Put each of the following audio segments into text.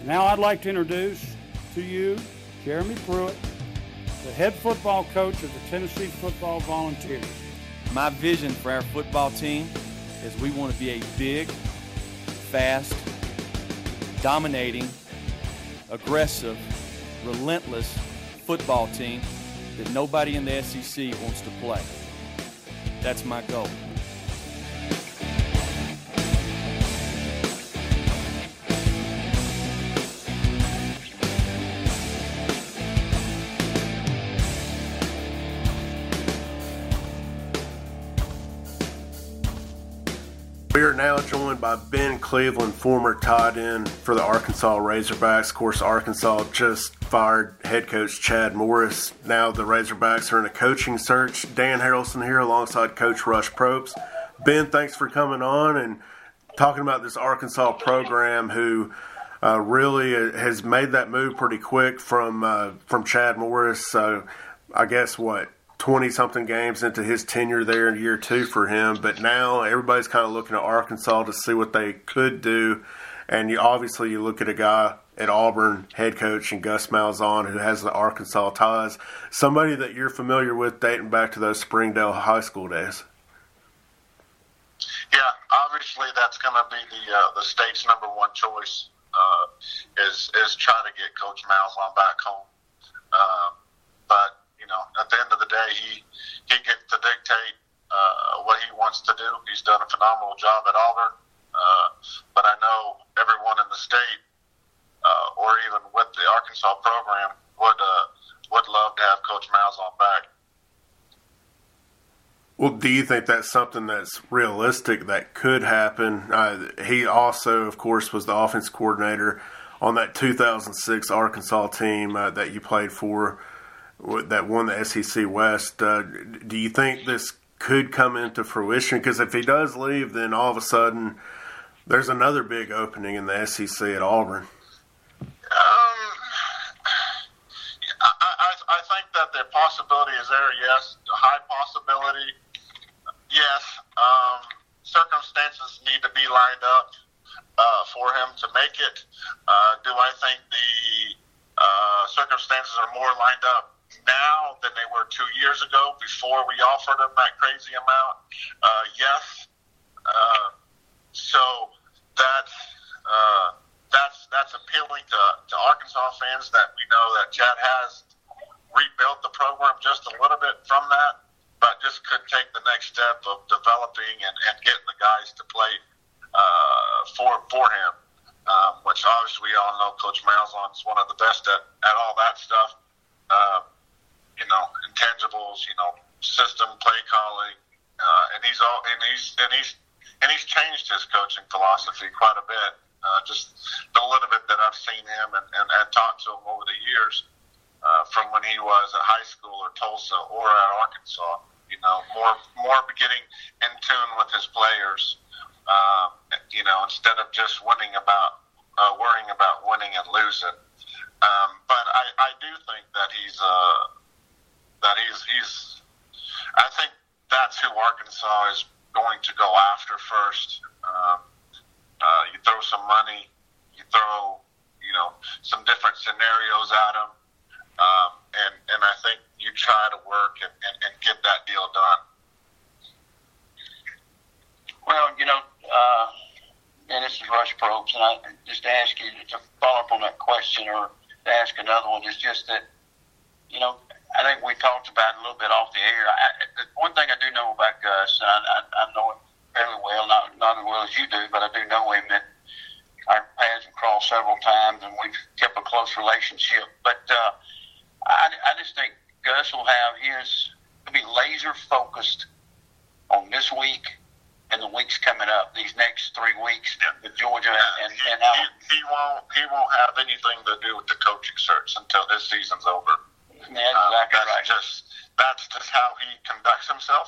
Now I'd like to introduce to you Jeremy Pruitt, the head football coach of the Tennessee Football Volunteers. My vision for our football team is we want to be a big, fast, dominating, aggressive, relentless football team that nobody in the SEC wants to play. That's my goal. We are now joined by Ben Cleveland, former tight end for the Arkansas Razorbacks. Of course, Arkansas just fired head coach Chad Morris. Now the Razorbacks are in a coaching search. Dan Harrelson here alongside Coach Rush Probst. Ben, thanks for coming on and talking about this Arkansas program who really has made that move pretty quick from Chad Morris. I guess, 20-something games into his tenure there in year 2 for him. But now everybody's kind of looking at Arkansas to see what they could do. And you look at a guy at Auburn, head coach, and Gus Malzahn, who has the Arkansas ties, somebody that you're familiar with dating back to those Springdale high school days. Yeah, obviously that's going to be the state's number one choice is try to get Coach Malzahn back home. But at the end of the day, he gets to dictate what he wants to do. He's done a phenomenal job at Auburn. But I know everyone in the state, or even with the Arkansas program, would love to have Coach Malzahn back. Well, do you think that's something that's realistic that could happen? He also, of course, was the offense coordinator on that 2006 Arkansas team that you played for, that won the SEC West. Do you think this could come into fruition? Because if he does leave, then all of a sudden there's another big opening in the SEC at Auburn. I think that the possibility is there, yes. A high possibility, yes. Circumstances need to be lined up for him to make it. Do I think the circumstances are more lined up now than they were 2 years ago before we offered him that crazy amount? Yes. So that's appealing to Arkansas fans, that we know that Chad has rebuilt the program just a little bit from that, but just could take the next step of developing and getting the guys to play for him, which obviously we all know Coach Malzahn is one of the best at all that stuff. Intangibles, system, play calling, and he's changed his coaching philosophy quite a bit. Just the little bit that I've seen him and talked to him over the years, from when he was at high school or Tulsa or at Arkansas. More getting in tune with his players. Instead of just worrying about winning and losing. But I do think that he's I think that's who Arkansas is going to go after first. You throw some money, you throw some different scenarios at him, and I think you try to work and get that deal done. Well, and this is Rush Probst, and I just ask you to follow up on that question, or to ask another one, is just that, I think we talked about it a little bit off the air. One thing I do know about Gus, and I know him fairly well, not as well as you do, but I do know him, that our paths have crossed several times, and we've kept a close relationship. But I just think Gus will be laser focused on this week and the weeks coming up, these next 3 weeks with Georgia and Alabama. He won't have anything to do with the coaching search until this season's over. Yeah, exactly right. That's just how he conducts himself.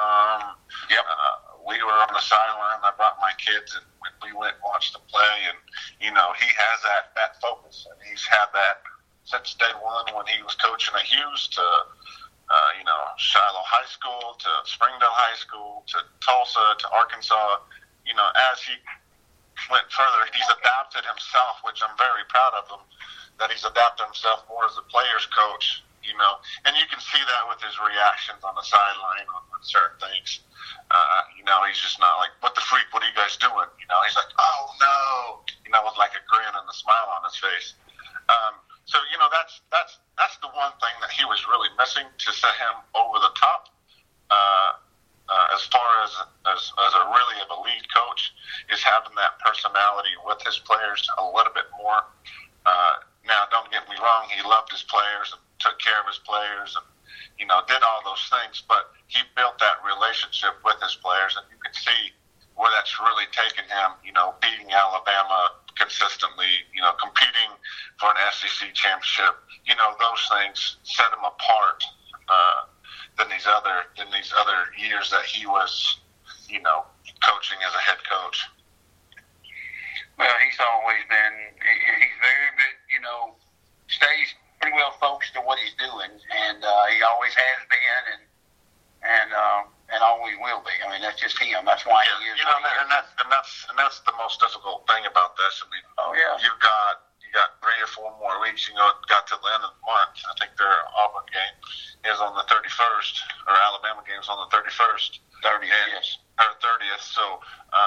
We were on the sideline. I brought my kids, and we went and watched the play. And he has that focus, and he's had that since day one when he was coaching at Hughes to Shiloh High School, to Springdale High School, to Tulsa, to Arkansas. As he went further. He's adapted himself, which I'm very proud of him, that he's adapted himself more as a player's coach, and you can see that with his reactions on the sideline on certain things. He's just not like, what the freak, what are you guys doing? He's like, oh no, with like a grin and a smile on his face. So that's the one thing that he was really missing to set him over the top. As far as a really of a lead coach, is having that personality with his players a little bit more. Now, don't get me wrong, he loved his players and took care of his players and, did all those things, but he built that relationship with his players, and you can see where that's really taken him, beating Alabama consistently, competing for an SEC championship. Those things set him apart than these other years that he was, coaching as a head coach. Well, he's always been, he's very good, stays pretty well focused on what he's doing, and he always has been, and always will be. I mean, that's just him. That's why he is. And that's the most difficult thing about this. I mean, you got 3 or 4 more weeks. Got to the end of the month. I think their Auburn game is on the 31st, or Alabama game is on the 31st. 30th, yes. Or 30th. So,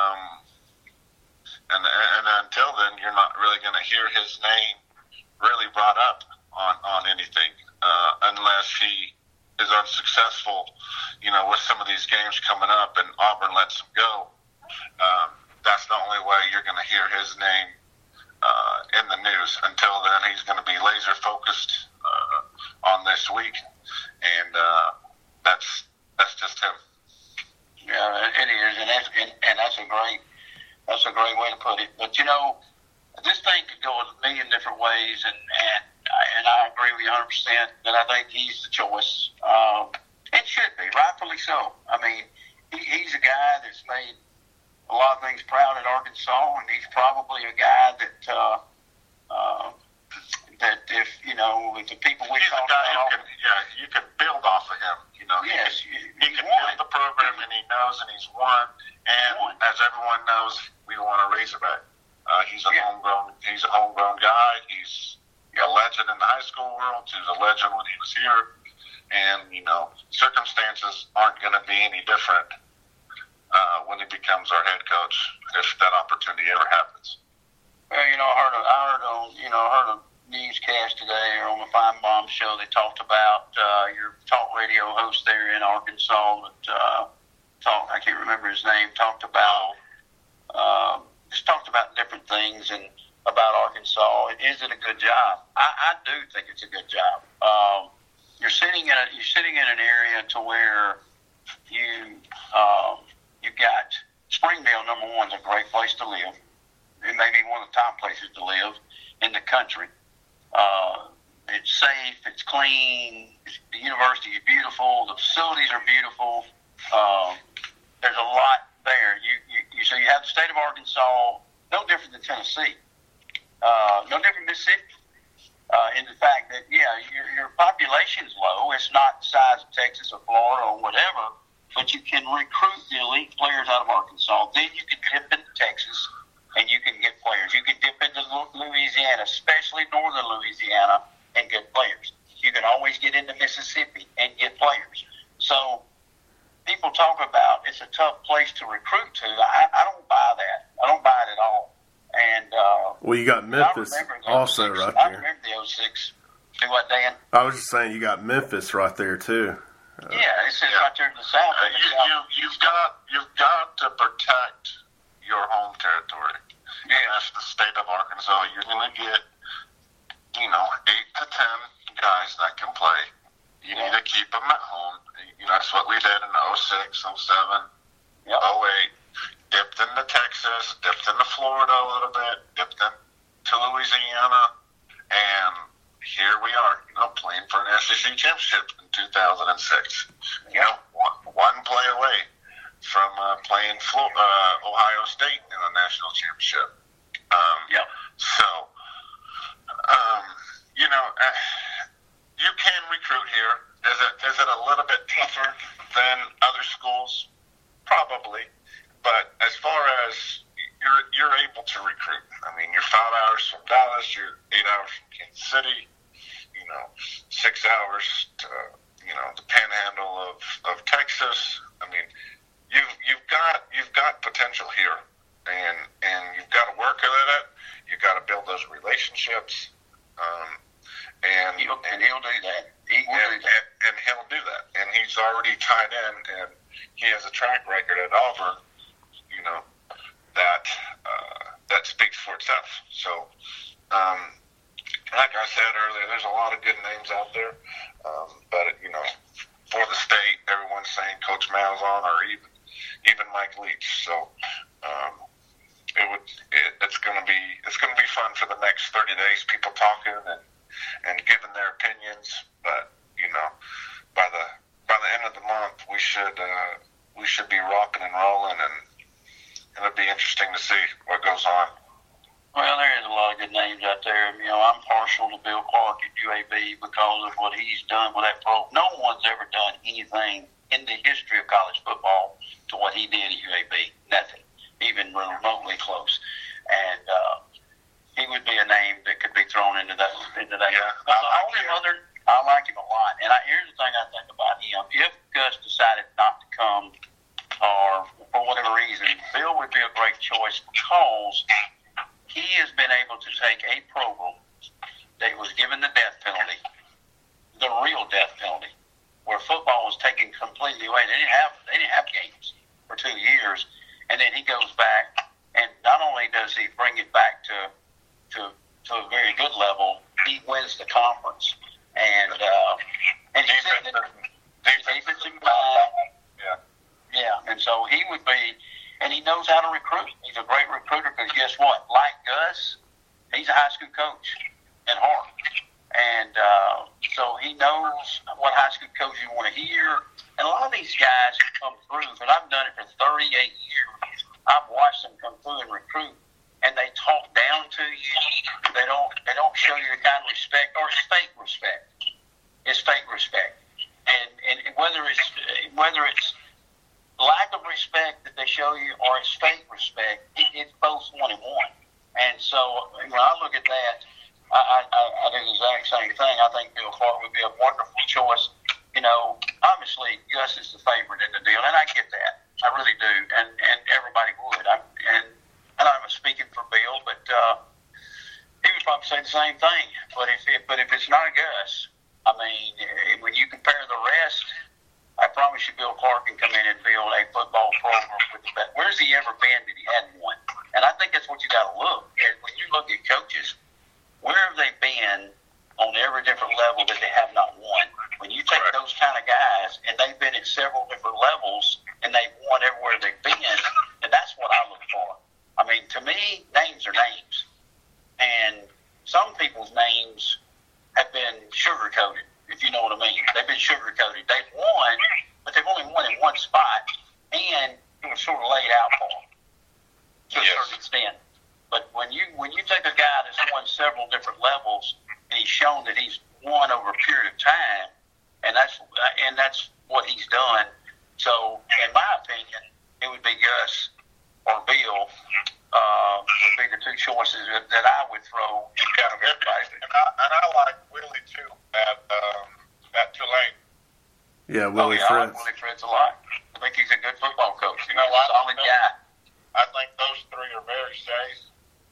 and until then, you're not really going to hear his name really brought up on anything, unless he is unsuccessful, with some of these games coming up and Auburn lets him go. That's the only way you're going to hear his name in the news. Until then, he's going to be laser focused on this week, and that's just him. Yeah, it is, and that's a great way to put it. But this thing could go a million different ways, and I agree with you 100% that I think he's the choice. It should be, rightfully so. I mean, he's a guy that's made a lot of things proud at Arkansas, and he's probably a guy that if the people we talk about, you can build off of him. Yes, he can build the program, and he knows, and he's won. And as everyone knows, we want a Razorback. He's a homegrown guy. He's a legend in the high school world. He was a legend when he was here. And, circumstances aren't going to be any different when he becomes our head coach, if that opportunity ever happens. Well, I heard a newscast today, or on the Feinbaum show, they talked about your talk radio host there in Arkansas that I can't remember his name, talked about different things and about Arkansas. Is it a good job? I do think it's a good job. You're sitting in an area to where you got Springdale. Number one, is a great place to live. It may be one of the top places to live in the country. It's safe. It's clean. The university is beautiful. The facilities are beautiful. There's a lot there. So you have the state of Arkansas, no different than Tennessee, no different than Mississippi, in the fact that, your population's low. It's not the size of Texas or Florida or whatever, but you can recruit the elite players out of Arkansas. Then you can dip into Texas, and you can get players. You can dip into Louisiana, especially northern Louisiana, and get players. You can always get into Mississippi and get players. So people talk about it's a tough place to recruit to. I don't buy that. I don't buy it at all. And well, you got Memphis also right there. I remember the 06. Do what, Dan? I was just saying you got Memphis right there too. It's right there in the south. You've got to protect your home territory. That's the state of Arkansas. You're going to get 8 to 10 guys that can play. You need to keep them at home. That's what we did in 06, 07, 08. Dipped into Texas, dipped into Florida a little bit, dipped into Louisiana, and here we are, playing for an SEC championship in 2006. One play away from playing Ohio State in a national championship. So, you can recruit here. Is it a little bit tougher than other schools? Probably. But as far as, you're able to recruit. I mean, you're 5 hours from Dallas, you're 8 hours from Kansas City, 6 hours to the Panhandle of Texas. I mean, you've got potential here, and you've got to work at it. You've got to build those relationships, and he'll do that. And he'll do that. And he's already tied in, and he has a track record at Auburn, that speaks for itself. So, like I said earlier, there's a lot of good names out there, but for the state, everyone's saying Coach Malzahn or even Mike Leach. So, it's going to be fun for the next 30 days. People talking and giving their opinions, but by the end of the month, we should be rocking and rolling, and it'll be interesting to see what goes on. Well, there is a lot of good names out there. I'm partial to Bill Clark at UAB because of what he's done with that program. No one's ever done anything in the history of college football to what he did at UAB. Nothing, even remotely close. And he would be a name that could be thrown into that. Yeah, I like him a lot. And here's the thing I think about him. If Gus decided not to come, or for whatever reason, Bill would be a great choice because he has been able to take a program that was given the death penalty, the real death penalty, where football was taken completely away. They didn't have games for 2 years, and then he goes back, and not only does he bring it back to a very good level, he wins the conference, and he's in the defensive line. Yeah, and so he would be, and he knows how to recruit. He's a great recruiter because guess what? Like Gus, he's a high school coach at heart. And so he knows what high school coach you want to hear. And a lot of these guys come through, because I've done it for 38 years. I've watched them come through and recruit, and they talk down to you. They don't show you the kind of respect, or it's fake respect. It's fake respect. And whether it's lack of respect that they show you or it's fake respect, it's both one and one. And so when I look at that, I do the exact same thing. I think Bill Clark would be a wonderful choice. Obviously Gus is the favorite in the deal, and I get that. I really do, and everybody would. And I'm speaking for Bill, but he would probably say the same thing. But if it's not Gus, I mean, when you compare the rest, I promise you Bill Clark can come in and build a football program with the best. Where's he ever been that he hadn't won? And I think that's what you got to look at. When you look at coaches, where have they been on every different level that they have not won? When you take those kind of guys, and they've been at several different levels, and they've won everywhere they've been, and that's what I look for. I mean, to me, names are names. And some people's names have been sugar-coated, if you know what I mean. They've been sugar-coated. They've won, but they've only won in one spot, and it was sort of laid out for them to a certain extent. But when you take a guy that's won several different levels, and he's shown that he's won over a period of time, and that's what he's done. So, in my opinion, it would be Gus or Bill would be the two choices that I would throw. And I like Willie too at Tulane. Yeah, Willie Fritz. I like Willie Fritz a lot. I think he's a good football coach. He's a solid guy. I think those three are very safe.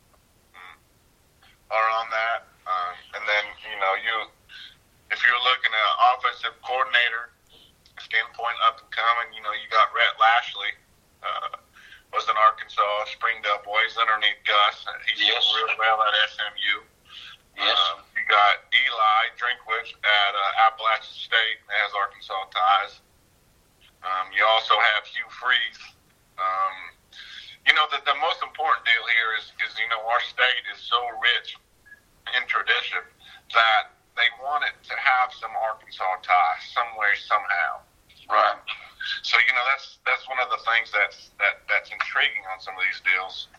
Are on that, and then if you're looking at offensive coordinator standpoint, up and coming, you got Rhett Lashley, was in Arkansas, Springdale boys underneath Gus. He's doing real well at SMU. Yes. You got Eli Drinkwitz at Appalachian State, has Arkansas ties. You also have Hugh Freeze. The most important deal here is our state is so rich in tradition that they want it to have some Arkansas ties some way, somehow. Right. So that's one of the things that's intriguing on some of these deals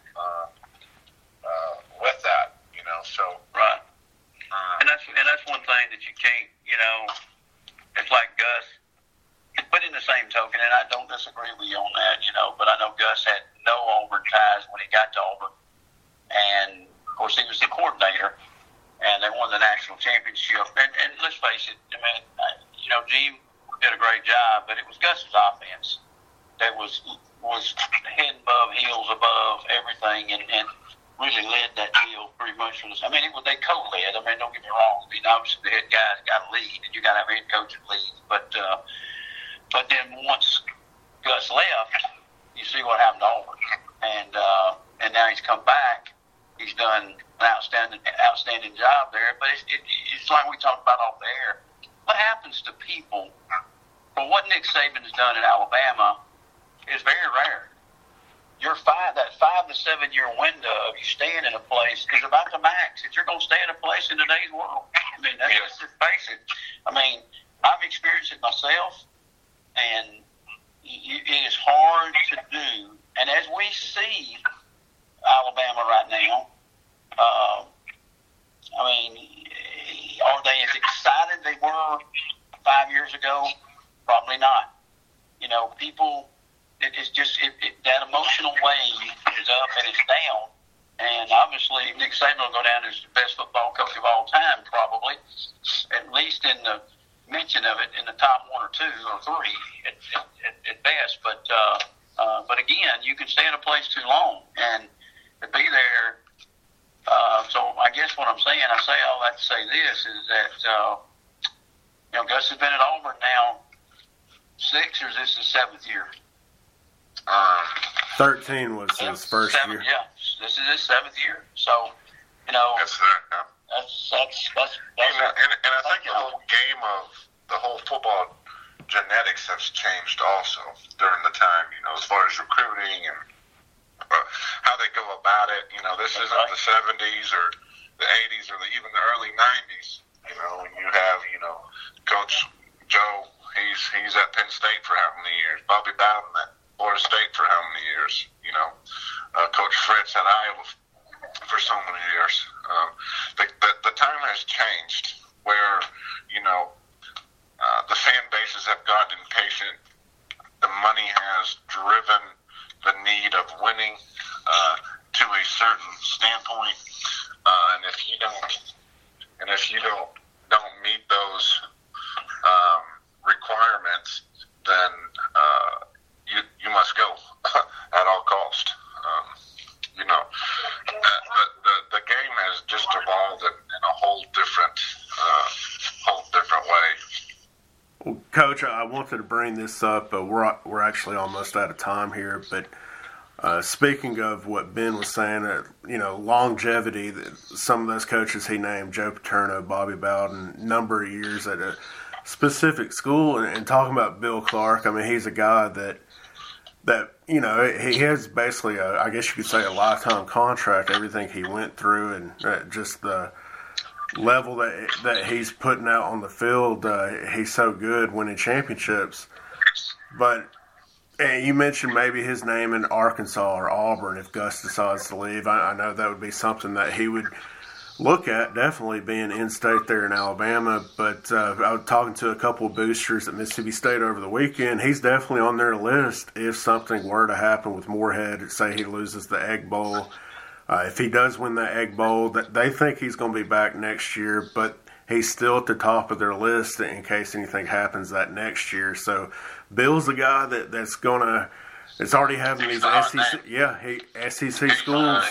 with that. So right. And that's one thing that you can't. It's like Gus. But in the same token, and I don't disagree with you on that, but I know Gus had no Auburn ties when he got got to Auburn. And, of course, he was the coordinator, and they won the national championship. And let's face it, I mean, Gene did a great job, but it was Gus's offense that was head above, heels above everything, and really led that deal pretty much from this. I mean, they co-led. I mean, don't get me wrong. I mean, obviously the head guy's got to lead, and you got to have a head coach that leads. But then once Gus left, you see what happened to Auburn, and now he's come back. He's done an outstanding job there. But it's like we talked about off the air. What happens to people for what Nick Saban's done in Alabama is very rare. That 5 to 7 year window of you staying in a place is about the max. If you're going to stay in a place in today's world, I mean, that's just basic. I mean, I've experienced it myself, and it is hard to do. And as we see Alabama right now, I mean, are they as excited they were 5 years ago? Probably not. People. It's just that emotional wave is up and it's down, and obviously Nick Saban will go down as the best football coach of all time, probably, at least in the mention of it in the top 1 or 2 or 3 at best. But again, you can stay in a place too long and to be there. So I guess what I'm saying, I say all that to say this is that Gus has been at Auburn now 6 or is this his 7th year? 13 was his first year. Yeah, this is his 7th year. So, that's and I think the whole game of the whole football genetics has changed also during the time. As far as recruiting and how they go about it. This isn't the 70s or the 80s or even the early 90s. When you have Coach Joe, he's at Penn State for how many years? Bobby Bowden at Florida State for how many years? Coach Fritz at Iowa for so many years. The time has changed where, the fan bases have gotten impatient. The money has driven the need of winning to a certain standpoint. And if you don't meet those requirements, then you must go at all cost. The game has just evolved in a whole different way. Well, Coach, I wanted to bring this up, but we're actually almost out of time here. But speaking of what Ben was saying, longevity. Some of those coaches he named, Joe Paterno, Bobby Bowden, number of years at a specific school, and talking about Bill Clark. I mean, he's a guy that he has basically I guess you could say a lifetime contract. Everything he went through, and just the level that he's putting out on the field. He's so good, winning championships. But you mentioned maybe his name in Arkansas or Auburn if Gus decides to leave. I know that would be something that he would look at, definitely being in-state there in Alabama. But I was talking to a couple of boosters at Mississippi State over the weekend. He's definitely on their list if something were to happen with Moorhead. Say he loses the Egg Bowl. If he does win the Egg Bowl, they think he's going to be back next year, but he's still at the top of their list in case anything happens that next year. So Bill's the guy that's going to – it's already having these SEC schools. He's the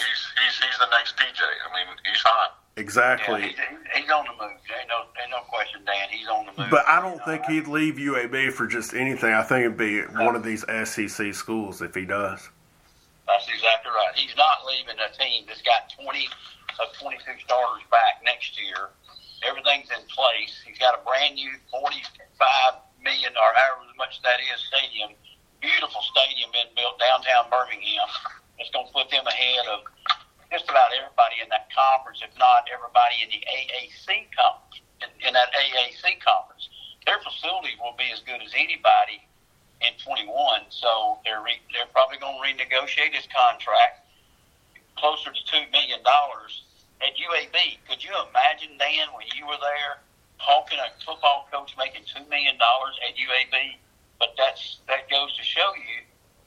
next TJ. I mean, he's hot. Exactly. Yeah, he's on the move. Ain't no question, Dan. He's on the move. But I don't think he'd leave UAB for just anything. I think it'd be one of these SEC schools if he does. That's exactly right. He's not leaving a team that's got 20 of 22 starters back next year. Everything's in place. He's got a brand new $45 million or however much that is stadium. Beautiful stadium being built downtown Birmingham. It's going to put them ahead of just about everybody in that conference, if not everybody in the AAC conference. In that AAC conference, their facilities will be as good as anybody in 21. So they're probably going to renegotiate his contract closer to $2 million at UAB. Could you imagine, Dan, when you were there, talking a football coach making $2 million at UAB? But that goes to show you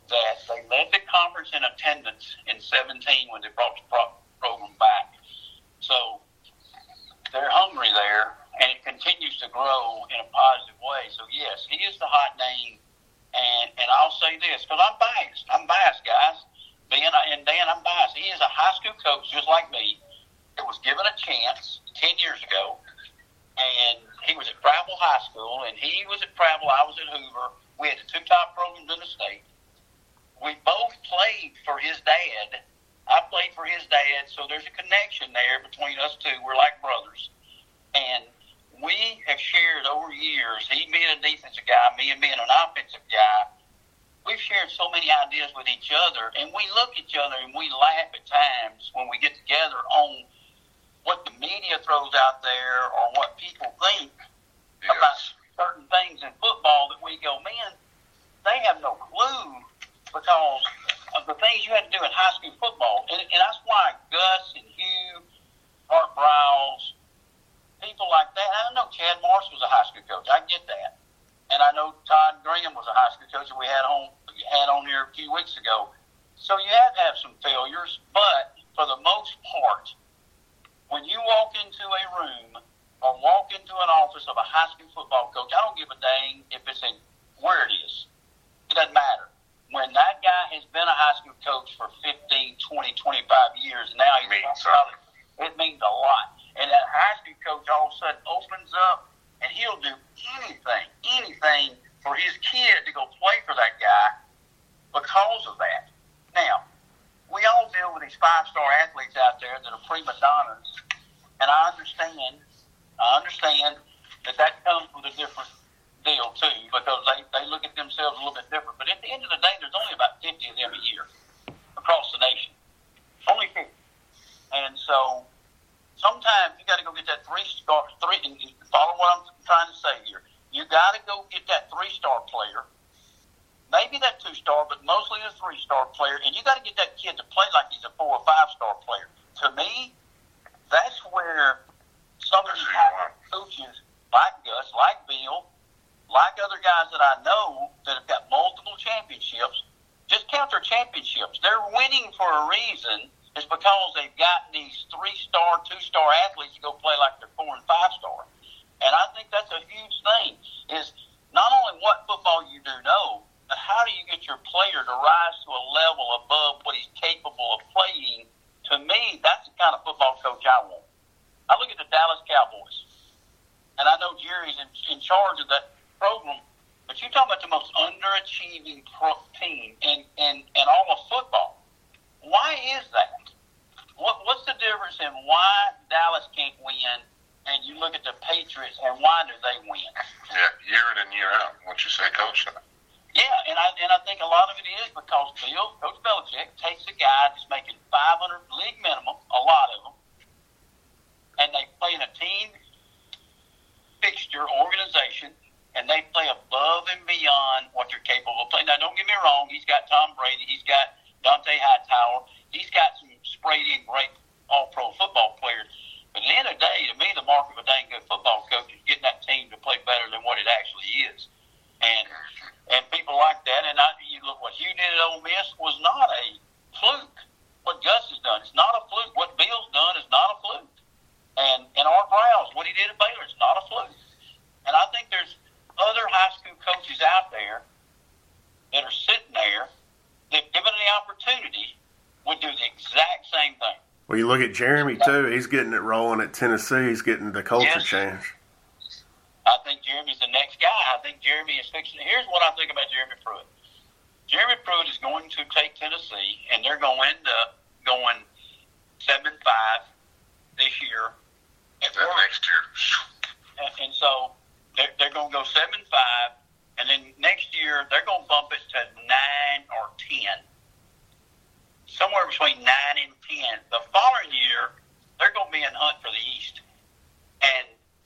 that they led the conference in attendance in 17 when they brought the program back. So they're hungry there, and it continues to grow in a positive way. So, yes, he is the hot name. And I'll say this, because I'm biased. I'm biased, guys. Dan, I'm biased. He is a high school coach just like me. It was given a chance 10 years ago, and he was at Prattville High School, and he was at Prattville, I was at Hoover. We had the two top programs in the state. We both played for his dad. I played for his dad, so there's a connection there between us two. We're like brothers. And we have shared over years, he being a defensive guy, me being an offensive guy, we've shared so many ideas with each other, and we look at each other and we laugh at times when we get together on what the media throws out there or what people think about certain things in football that we go, man, they have no clue because of the things you had to do in high school football. And that's why Gus and Hugh, Art Browse, people like that. I know Chad Morris was a high school coach. I get that. And I know Todd Graham was a high school coach that we had on here a few weeks ago. So you have to have some failures, but for the most part, when you walk into a room or walk into an office of a high school football coach, I don't give a dang if it's in where it is. It doesn't matter. When that guy has been a high school coach for 15, 20, 25 years, and now he's it means a lot. And that high school coach all of a sudden opens up, and he'll do anything for his kid to go play for that guy because of that. Now, we all deal with these five-star athletes out there that are prima donnas, and I understand that comes with a different deal, too, because they look at themselves a little bit different. But at the end of the day, there's only about 50 of them a year across the nation. Only 50. And so sometimes you got to go get that three-star, and follow what I'm trying to say here. You got to go get that three-star player, maybe that two-star, but mostly the three-star player, and you got to get that kid to play like he's a 4 or 5-star player. To me, that's where some of these coaches, like Gus, like Bill, like other guys that I know that have got multiple championships, just count their championships. They're winning for a reason. It's because they've got these 3-star, 2-star athletes to go play like they're 4 and 5-star. And I think that's a huge thing, is not only what football you do know, but how do you get your player to rise to a level above what he's capable of playing? To me, that's the kind of football coach I want. I look at the Dallas Cowboys, and I know Jerry's in charge of that program, but you're talking about the most underachieving team in all of football. Why is that? What's the difference in why Dallas can't win, and you look at the Patriots, and why do they win? Yeah, year in and year out, what you say, Coach. Yeah, and I think a lot of it is because Coach Belichick takes a guy that's making $500 league minimum, a lot of them, and they play in a team fixture organization, and they play above and beyond what they're capable of playing. Now, don't get me wrong, he's got Tom Brady, he's got Dante Hightower, he's got some Brady and great all-pro football players. But at the end of the day, to me, the mark of a dang good football coach is getting that team to play better than what it actually is. And people like that, and you look what Hugh did at Ole Miss was not a fluke. What Gus has done is not a fluke. What Bill's done is not a fluke. And Art Browse, what he did at Baylor is not a fluke. And I think there's other high school coaches out there that are sitting there that, given the opportunity, would do the exact same thing. Well, you look at Jeremy, too. He's getting it rolling at Tennessee. He's getting the culture change. I think Jeremy's the next guy. I think Jeremy is fixing it. Here's what I think about Jeremy Pruitt. Jeremy Pruitt is going to take Tennessee, and they're going to end up going 7-5 this year. Next year. And so they're going to go 7-5, and then next year they're going to bump it to 9 or 10. Somewhere between 9 and 10. The following year, they're going to be in hunt for the East. And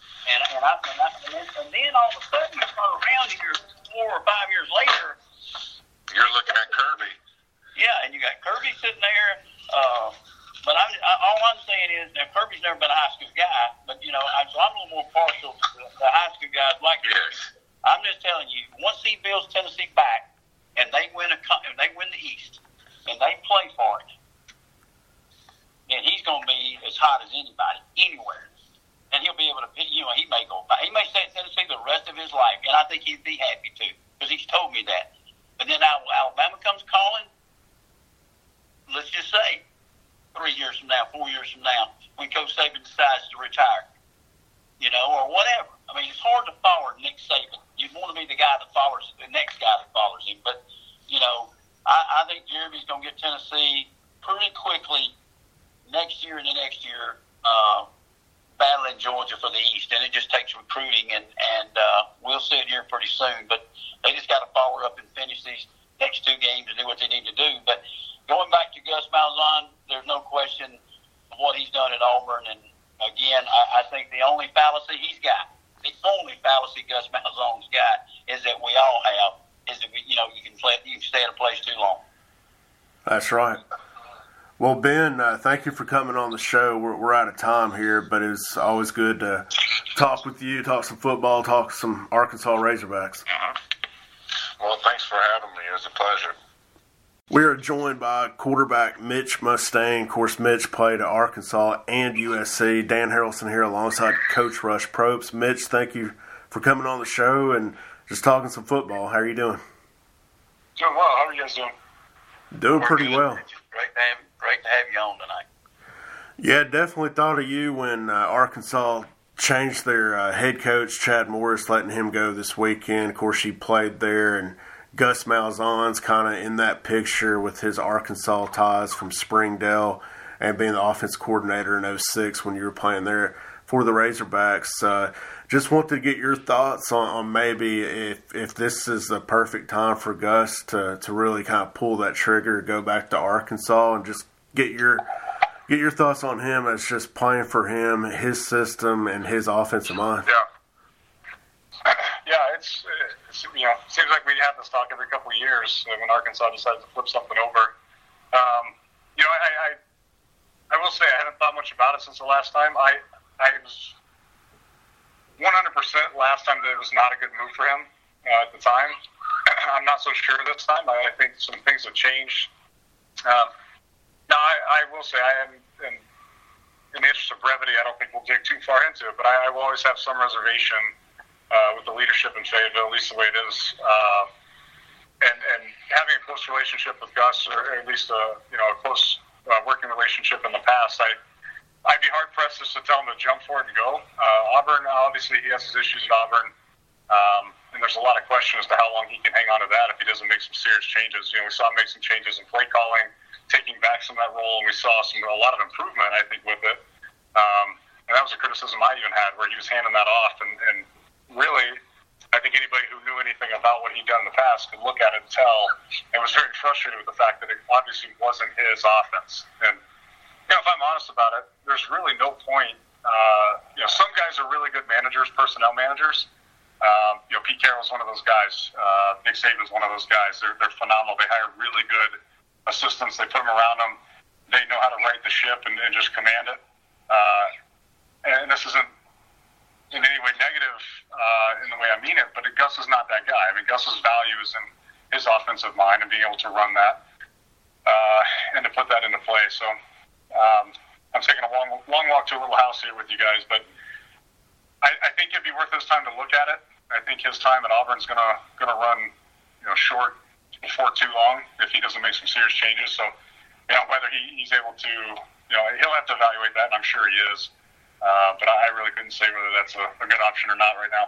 then all of a sudden, you turn around here 4 or 5 years later. You're looking at Kirby. Yeah, and you got Kirby sitting there. But all I'm saying is, now Kirby's never been a high school guy, but so I'm a little more partial to the high school guys like this. Yes. I'm just telling you, once he builds Tennessee back, and they win the East, and they play for it, then he's going to be as hot as anybody anywhere. And he'll be able to, he may go back. He may stay at Tennessee the rest of his life, and I think he'd be happy to, because he's told me that. But then Alabama comes calling, let's just say 3 years from now, 4 years from now, when Coach Saban decides to retire, or whatever. I mean, it's hard to follow Nick Saban. You want to be the guy that follows the next guy that follows him. But, I think Jeremy's going to get Tennessee pretty quickly next year and the next year battling Georgia for the East. And it just takes recruiting, and we'll see it here pretty soon. But they just got to follow up and finish these next 2 games and do what they need to do. But going back to Gus Malzahn, there's no question of what he's done at Auburn. And, again, I think the only fallacy Gus Malzahn's got is that we all have, is that you can stay at a place too long. That's right. Well, Ben, thank you for coming on the show. We're out of time here, but it's always good to talk with you, talk some football, talk some Arkansas Razorbacks. Well, thanks for having me. It was a pleasure. We are joined by quarterback Mitch Mustain. Of course, Mitch played at Arkansas and USC. Dan Harrelson here alongside Coach Rush Probst. Mitch, thank you for coming on the show and just talking some football. How are you doing? Doing well. How are you guys doing? Doing pretty well. Great to have you on tonight. Yeah, definitely thought of you when Arkansas changed their head coach, Chad Morris, letting him go this weekend. Of course, he played there, and Gus Malzahn's kind of in that picture with his Arkansas ties from Springdale and being the offense coordinator in 06 when you were playing there for the Razorbacks. Just wanted to get your thoughts on maybe if this is the perfect time for Gus to really kind of pull that trigger, go back to Arkansas, and just get your thoughts on him as just playing for him, his system, and his offensive mind. Yeah, it's seems like we have this talk every couple of years when Arkansas decides to flip something over. I will say I haven't thought much about it since the last time. I was 100% last time that it was not a good move for him at the time. I'm not so sure this time. I think some things have changed. Now, I will say I am, in the interest of brevity, I don't think we'll dig too far into it, but I will always have some reservation with the leadership in Fayetteville, at least the way it is. And having a close relationship with Gus, or at least a close working relationship in the past, I'd be hard pressed just to tell him to jump for it and go. Auburn, obviously, he has his issues at Auburn, and there's a lot of questions as to how long he can hang on to that if he doesn't make some serious changes. We saw him make some changes in play calling, taking back some of that role, and we saw a lot of improvement, I think, with it. And that was a criticism I even had, where he was handing that off, and really, I think anybody who knew anything about what he'd done in the past could look at it and tell, and was very frustrated with the fact that it obviously wasn't his offense. And if I'm honest about it, there's really no point. Some guys are really good managers, personnel managers. Pete Carroll's one of those guys. Nick Saban's one of those guys. They're phenomenal. They hire really good assistants. They put them around them. They know how to right the ship and just command it. And this isn't in any way negative in the way I mean it, but Gus is not that guy. I mean, Gus's value is in his offensive mind and being able to run that and to put that into play. So I'm taking a long walk to a little house here with you guys, but I think it'd be worth his time to look at it. I think his time at Auburn's gonna run short before too long if he doesn't make some serious changes. So whether he's able to, he'll have to evaluate that, and I'm sure he is. But I really couldn't say whether that's a good option or not right now.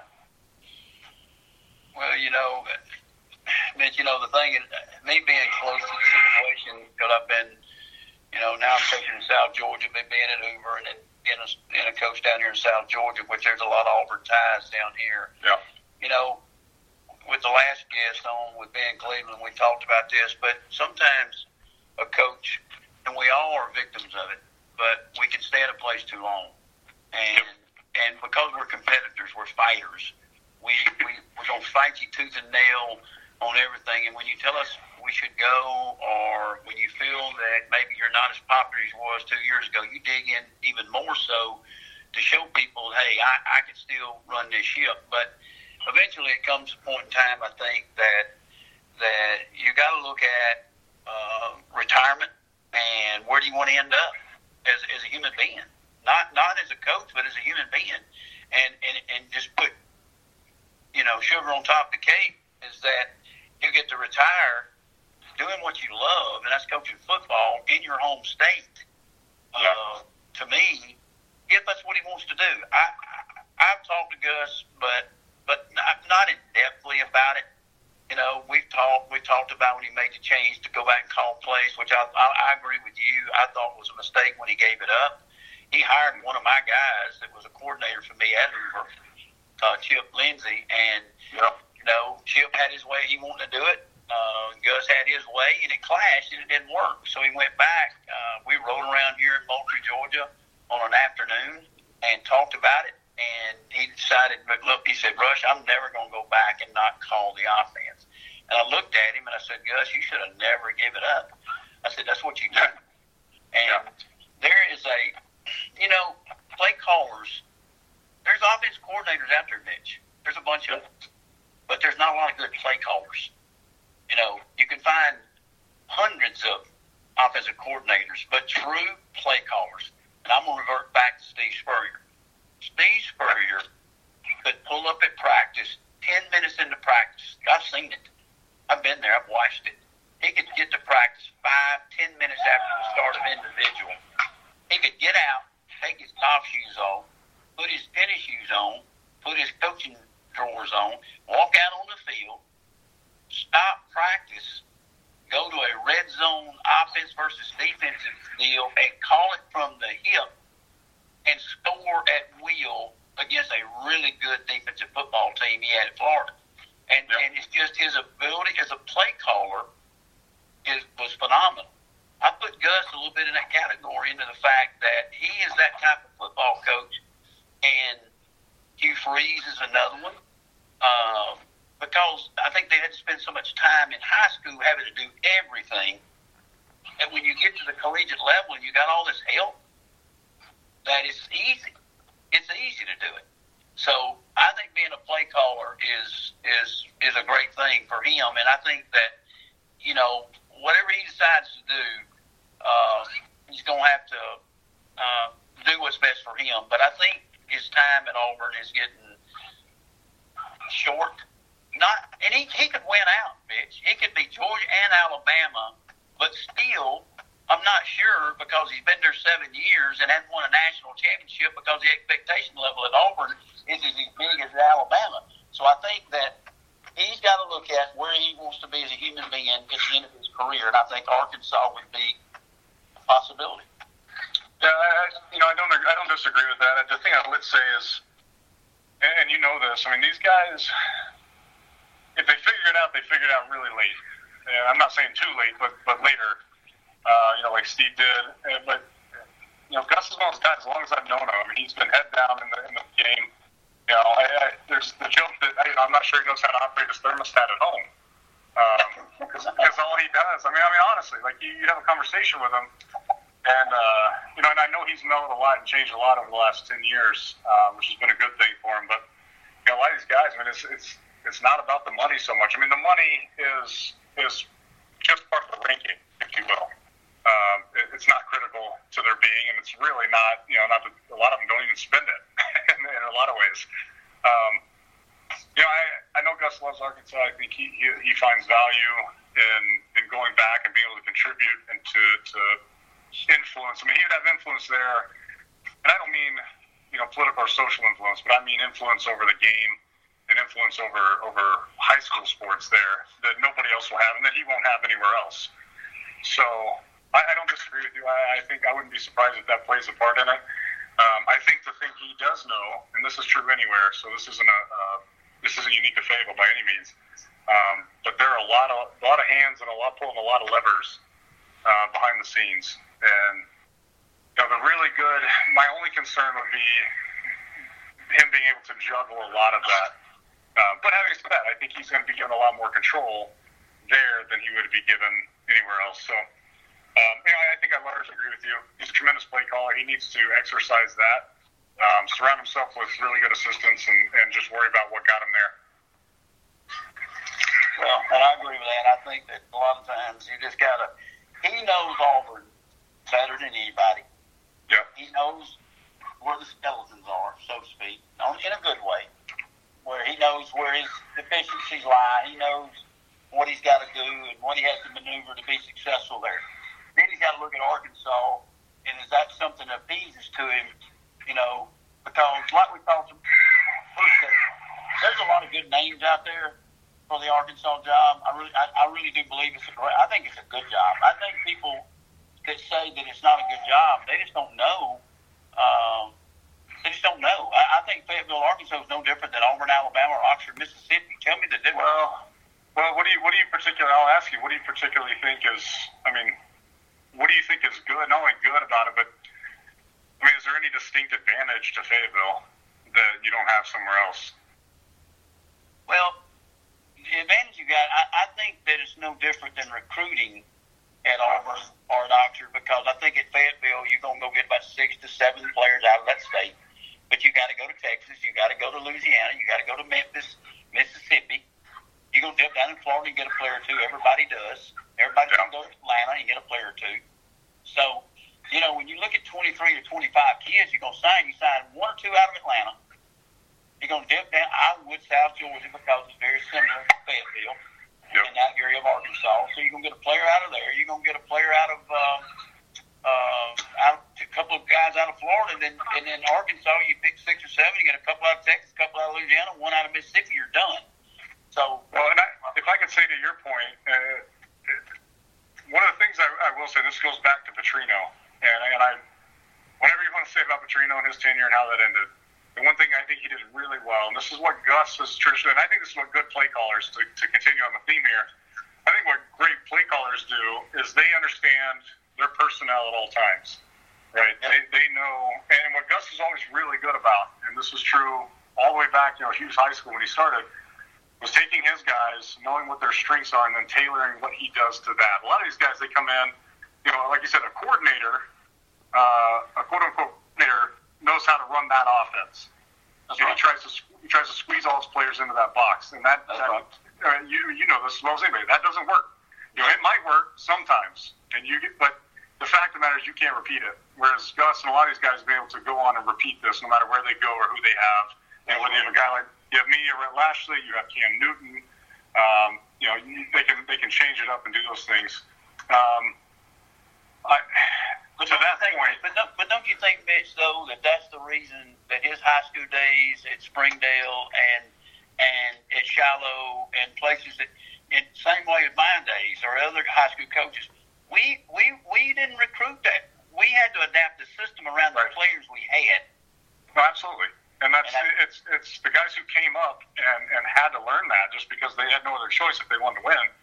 Well, Mitch, the thing is, me being close to the situation, because I've been, now I'm coaching in South Georgia, been being at Hoover, and then being a coach down here in South Georgia, which there's a lot of Auburn ties down here. Yeah. With the last guest on with Ben Cleveland, we talked about this, but sometimes a coach, and we all are victims of it, but we can stay at a place too long. And because we're competitors, we're fighters. We're going to fight you tooth and nail on everything. And when you tell us we should go, or when you feel that maybe you're not as popular as you was 2 years ago, you dig in even more so to show people, hey, I can still run this ship. But eventually it comes a point in time, I think, that that you got to look at retirement and where do you want to end up as a human being, not as a coach, but as a human being, and just put sugar on top of the cake is that you get to retire doing what you love, and that's coaching football in your home state. To me, if that's what he wants to do, I've talked to Gus, but not in depthly about it. We talked about when he made the change to go back and call plays, which I agree with you. I thought was a mistake when he gave it up. He hired one of my guys that was a coordinator for me at Hoover, Chip Lindsey, and Chip had his way. He wanted to do it. Gus had his way, and it clashed, and it didn't work. So he went back. We rode around here in Moultrie, Georgia, on an afternoon and talked about it. And he decided, look, he said, Rush, I'm never going to go back and not call the offense. And I looked at him and I said, Gus, you should have never given it up. I said, that's what you do. And there is play callers. There's offense coordinators out there, Mitch. There's a bunch of them. But there's not a lot of good play callers. You can find hundreds of offensive coordinators, but true play callers. And I'm going to revert back to Steve Spurrier. Steve Spurrier could pull up at practice 10 minutes into practice. I've seen it. I've been there. I've watched it. He could get to practice 5-10 minutes after the start of individual. He could get out, take his golf shoes off, put his tennis shoes on, put his coaching drawers on, walk out on the field, stop practice, go to a red zone offense versus defensive deal, and call it from the hip and score at will against a really good defensive football team he had at Florida. And it's just his ability as a play caller was phenomenal. I put Gus a little bit in that category into the fact that he is that type of football coach, and Hugh Freeze is another one. Because I think they had to spend so much time in high school having to do everything, and when you get to the collegiate level and you got all this help, that it's easy. It's easy to do it. So I think being a play caller is a great thing for him, and I think that whatever he decides to do, he's going to have to do what's best for him. But I think his time at Auburn is getting short. And he could win out, bitch. He could be Georgia and Alabama, but still, I'm not sure because he's been there 7 years and hasn't won a national championship because the expectation level at Auburn is as big as Alabama. So I think that he's got to look at where he wants to be as a human being at the end of his career, and I think Arkansas would be a possibility. Yeah, I don't disagree with that. The thing I would say is, and you know this, I mean, these guys, if they figure it out, they figure it out really late. And I'm not saying too late, but later, like Steve did. But Gus is one of those guys. As long as I've known him, I mean, he's been head down in the game. There's the joke that I'm not sure he knows how to operate his thermostat at home, because all he does. I mean, honestly, like you have a conversation with him, and and I know he's mellowed a lot and changed a lot over the last 10 years, which has been a good thing for him. But a lot of these guys, I mean, it's not about the money so much. I mean, the money is just part of the ranking, if you will. It's not critical to their being, and it's really not. A lot of them don't even spend it in a lot of ways. I know Gus loves Arkansas. I think he finds value in going back and being able to contribute and to influence. I mean, he would have influence there, and I don't mean political or social influence, but I mean influence over the game and influence over high school sports there that nobody else will have and that he won't have anywhere else. So I don't disagree with you. I think I wouldn't be surprised if that plays a part in it. I think the thing he does know, and this is true anywhere, so this isn't unique to Fayetteville by any means, but there are a lot of hands and pulling a lot of levers behind the scenes. And the really good. My only concern would be him being able to juggle a lot of that. But having said that, I think he's going to be given a lot more control there than he would be given anywhere else. So. I think I largely agree with you. He's a tremendous play caller. He needs to exercise that, surround himself with really good assistants, and just worry about what got him there. Well, and I agree with that. I think that a lot of times you just got to – he knows Auburn better than anybody. Yeah. He knows where the skeletons are, so to speak, in a good way, where he knows where his deficiencies lie. He knows what he's got to do and what he has to maneuver to be successful there. Then he's got to look at Arkansas, and is that something that appeases to him, because like we talked about, there's a lot of good names out there for the Arkansas job. I really do believe I think it's a good job. I think people that say that it's not a good job, they just don't know. I think Fayetteville, Arkansas is no different than Auburn, Alabama, or Oxford, Mississippi. Tell me the difference. Well, what do you particularly? I'll ask you. What do you particularly think is? What do you think is good? Not only good about it, but is there any distinct advantage to Fayetteville that you don't have somewhere else? Well, the advantage you got, I think that it's no different than recruiting at Auburn or at Oxford, because I think at Fayetteville you're going to go get about 6 to 7 players out of that state. But you got to go to Texas, you got to go to Louisiana, you got to go to Memphis, Mississippi. You go dip down in Florida and get a player or two. Everybody does. Everybody's going to go to Atlanta and get a player or two. So, when you look at 23 or 25 kids you're going to sign, you sign 1 or 2 out of Atlanta. You're going to dip down Iowa, South Georgia, because it's very similar to Fayetteville in that area of Arkansas. So you're going to get a player out of there. You're going to get a player out of a couple of guys out of Florida, and then Arkansas, you pick 6 or 7. You get a couple out of Texas, a couple out of Louisiana, 1 out of Mississippi. You're done. So, and if I could say to your point, one of the things I will say, this goes back to Petrino, and I, whatever you want to say about Petrino and his tenure and how that ended. The one thing I think he did really well, and this is what Gus is traditionally, and I think this is what good play callers, to continue on the theme here, I think what great play callers do is they understand their personnel at all times, right? They know, and what Gus is always really good about, and this was true all the way back, Hughes High School when he started, was taking his guys, knowing what their strengths are, and then tailoring what he does to that. A lot of these guys, they come in, like you said, a coordinator, a quote-unquote coordinator, knows how to run that offense. So he tries to squeeze all his players into that box, and that you know this as well as anybody. That doesn't work. It might work sometimes, but the fact of the matter is you can't repeat it. Whereas Gus and a lot of these guys have been able to go on and repeat this no matter where they go or who they have. And whether you have a guy like me or Rhett Lashley, you have Cam Newton. They can change it up and do those things. To that point, but don't you think, Mitch, though, that's the reason that his high school days at Springdale and at Shiloh and places that, in the same way as my days or other high school coaches, we didn't recruit that. We had to adapt the system around the players we had. No, absolutely. And it's the guys who came up and had to learn that just because they had no other choice if they wanted to win.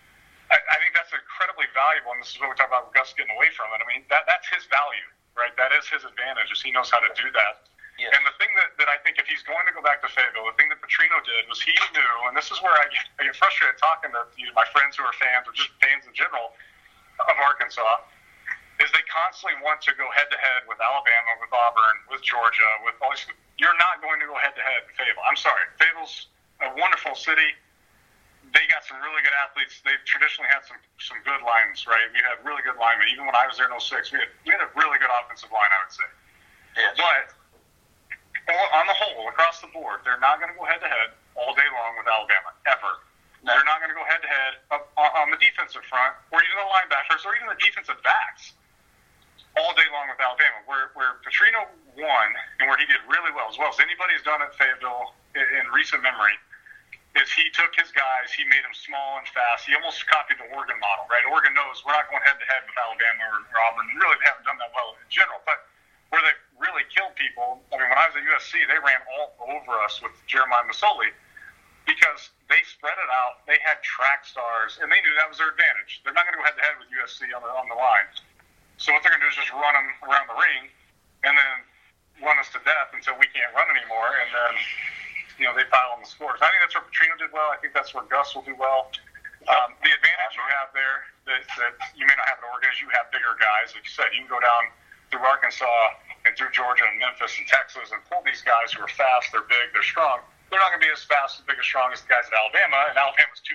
I think that's incredibly valuable, and this is what we talk about Gus getting away from it. That's his value, right? That is his advantage, is he knows how to do that. Yes. And the thing that I think if he's going to go back to Fayetteville, the thing that Petrino did was he knew, and this is where I get frustrated talking to my friends who are fans or just fans in general of Arkansas, is they constantly want to go head-to-head with Alabama, with Auburn, with Georgia, with all these. You're not going to go head-to-head with Fayetteville. I'm sorry. Fayetteville's a wonderful city. They got some really good athletes. They've traditionally had some good lines, right? We had really good linemen. Even when I was there in 06, we had a really good offensive line, I would say. Yes. But on the whole, across the board, they're not going to go head-to-head all day long with Alabama, ever. No. They're not going to go head-to-head on the defensive front or even the linebackers or even the defensive backs all day long with Alabama. Where Petrino won and where he did really well, as anybody's done at Fayetteville in recent memory, is he took his guys, he made them small and fast. He almost copied the Oregon model, right? Oregon knows we're not going head-to-head with Alabama or Auburn. Really, they haven't done that well in general. But where they've really killed people, when I was at USC, they ran all over us with Jeremiah Masoli because they spread it out. They had track stars, and they knew that was their advantage. They're not going to go head-to-head with USC on the line. So what they're going to do is just run them around the ring and then run us to death until we can't run anymore, and then they pile on the scores. I think that's where Petrino did well. I think that's where Gus will do well. The advantage you have there that you may not have at Oregon is you have bigger guys. Like you said, you can go down through Arkansas and through Georgia and Memphis and Texas and pull these guys who are fast, they're big, they're strong. They're not going to be as fast, as big, as strong as the guys at Alabama, and Alabama's too deep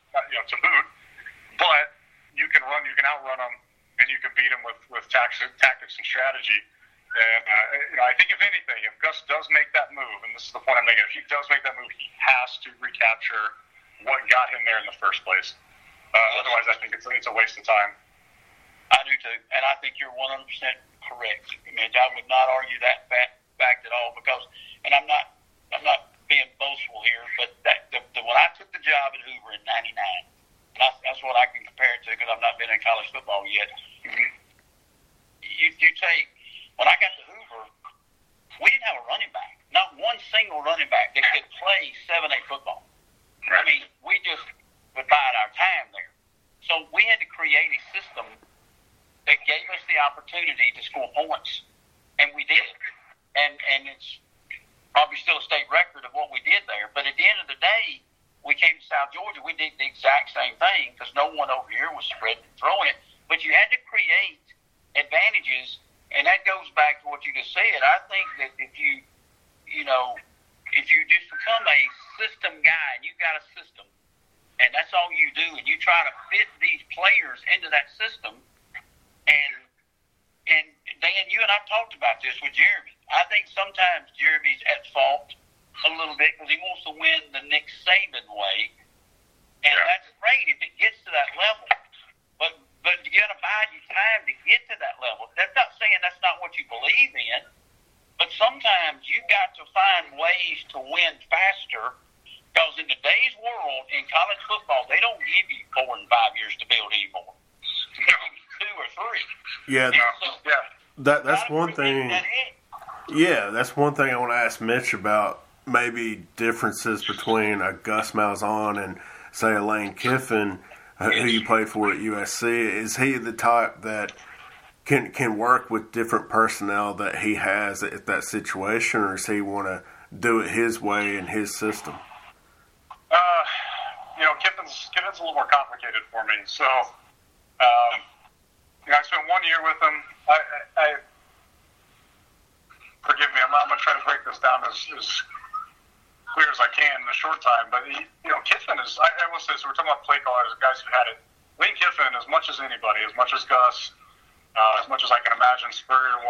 to boot. But you can outrun them, and you can beat them with tactics and strategy. And I think if anything, if Gus does make that move, and this is the point I'm making, if he does make that move, he has to recapture what got him there in the first place. Otherwise, I think it's a waste of time. I do too, and I think you're 100% correct, Mitch. I would not argue that fact at all because, and I'm not being boastful here, but when I took the job at Hoover in '99, that's what I can compare it to because I've not been in college football yet. You take. When I got to Hoover, we didn't have a running back. Not one single running back that could play 7A football. I mean, we just would bide our time there. So we had to create a system that gave us the opportunity to score points, and we did. And it's probably still a state record of what we did there. But at the end of the day, we came to South Georgia. We did the exact same thing because no one over here was spreading and throwing it. But you had to create advantages. And that goes back to what you just said. I think that if you just become a system guy and you've got a system and that's all you do and you try to fit these players into that system and Dan, you and I talked about this with Jeremy. I think sometimes Jeremy's at fault a little bit because he wants to win the Nick Saban way. And that's great if it gets to that level. But you got to bide your time to get to that level. That's not saying that's not what you believe in, but sometimes you got to find ways to win faster because in today's world, in college football, they don't give you 4 and 5 years to build anymore. 2 or 3. Yeah, that's one thing. Yeah, that's one thing I want to ask Mitch about. Maybe differences between a Gus Malzahn and, say, a Lane Kiffin, who you played for at USC. Is he the type that can work with different personnel that he has at that situation, or does he want to do it his way in his system? Kiffin's a little more complicated for me. So, I spent 1 year with him. I forgive me, I'm going to try to break this down as clear as I can in a short time, but Kiffin is, I will say, so we're talking about play callers, guys who had it. Lane Kiffin, as much as anybody, as much as Gus, as much as I can imagine Spurrier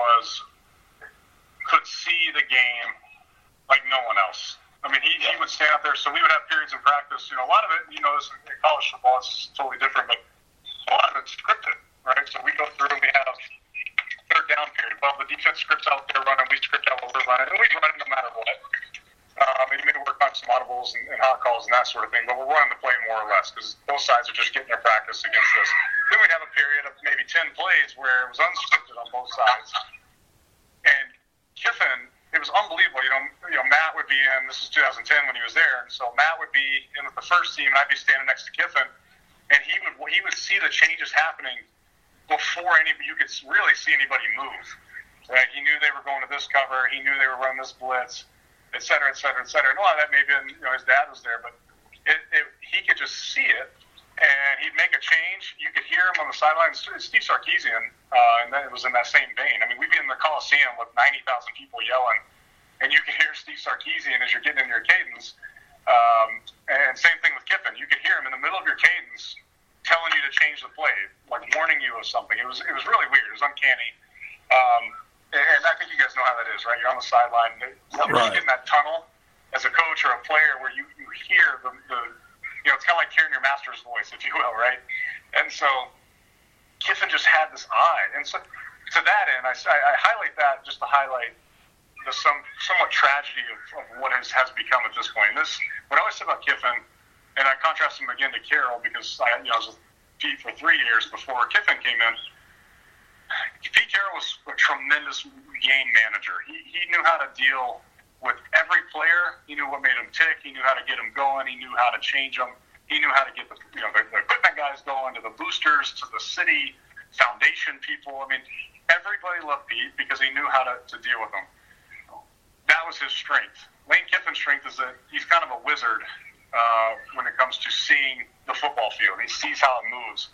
could see the game like no one else. I mean, he would stand out there, so we would have periods in practice. A lot of it, this in college football is totally different, but a lot of it's scripted, right? So we go through and we have third down period. Well, the defense scripts out there running, we script out what we're running, and we run it no matter what. And you may work on some audibles and hot calls and that sort of thing, but we're running the play more or less because both sides are just getting their practice against us. Then we'd have a period of maybe 10 plays where it was unscripted on both sides. And Kiffin, it was unbelievable. Matt would be in, this is 2010 when he was there, and so Matt would be in with the first team, and I'd be standing next to Kiffin, and he would see the changes happening before you could really see anybody move. Right? He knew they were going to this cover. He knew they were running this blitz, et cetera, et cetera, et cetera. And a lot of that maybe his dad was there, but he could just see it, and he'd make a change. You could hear him on the sidelines. Steve Sarkisian, and it was in that same vein. I mean, we'd be in the Coliseum with 90,000 people yelling, and you could hear Steve Sarkisian as you're getting in your cadence. And same thing with Kiffin. You could hear him in the middle of your cadence telling you to change the play, like warning you of something. It was really weird. It was uncanny. And I think you guys know how that is, right? You're on the sideline. You're just getting that tunnel as a coach or a player where you hear the it's kind of like hearing your master's voice, if you will, right? And so Kiffin just had this eye. And so to that end, I highlight that just to highlight the somewhat tragedy of what has become at this point. What I always say about Kiffin, and I contrast him again to Carroll because I was with Pete for 3 years before Kiffin came in. Pete Carroll was a tremendous game manager. He knew how to deal with every player. He knew what made him tick. He knew how to get him going. He knew how to change them. He knew how to get the equipment guys going, to the boosters, to the city foundation people. I mean, everybody loved Pete because he knew how to deal with them. That was his strength. Lane Kiffin's strength is that he's kind of a wizard when it comes to seeing the football field. He sees how it moves.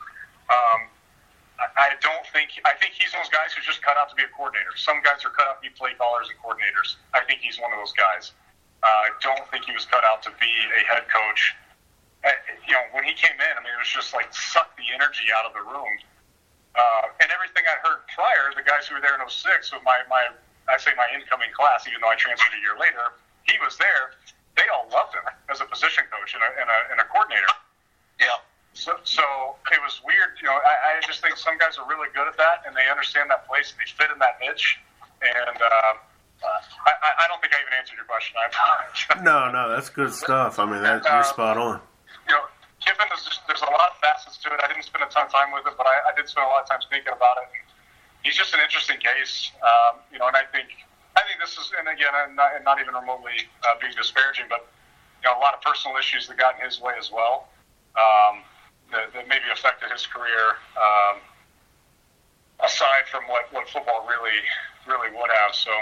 I think he's one of those guys who's just cut out to be a coordinator. Some guys are cut out to be play callers and coordinators. I think he's one of those guys. I don't think he was cut out to be a head coach. when he came in, I mean, it was just like sucked the energy out of the room. And everything I heard prior, the guys who were there in 06, so my incoming class, even though I transferred a year later, he was there. They all loved him as a position coach and a coordinator. Yeah. So it was weird. I just think some guys are really good at that, and they understand that place, and they fit in that niche. And I don't think I even answered your question. No, that's good stuff. I mean, you're spot on. Kiffin, there's a lot of facets to it. I didn't spend a ton of time with it, but I did spend a lot of time thinking about it. He's just an interesting case, and I think this is, and again, I'm not even remotely being disparaging, but a lot of personal issues that got in his way as well, that maybe affected his career, aside from what football really would have. So,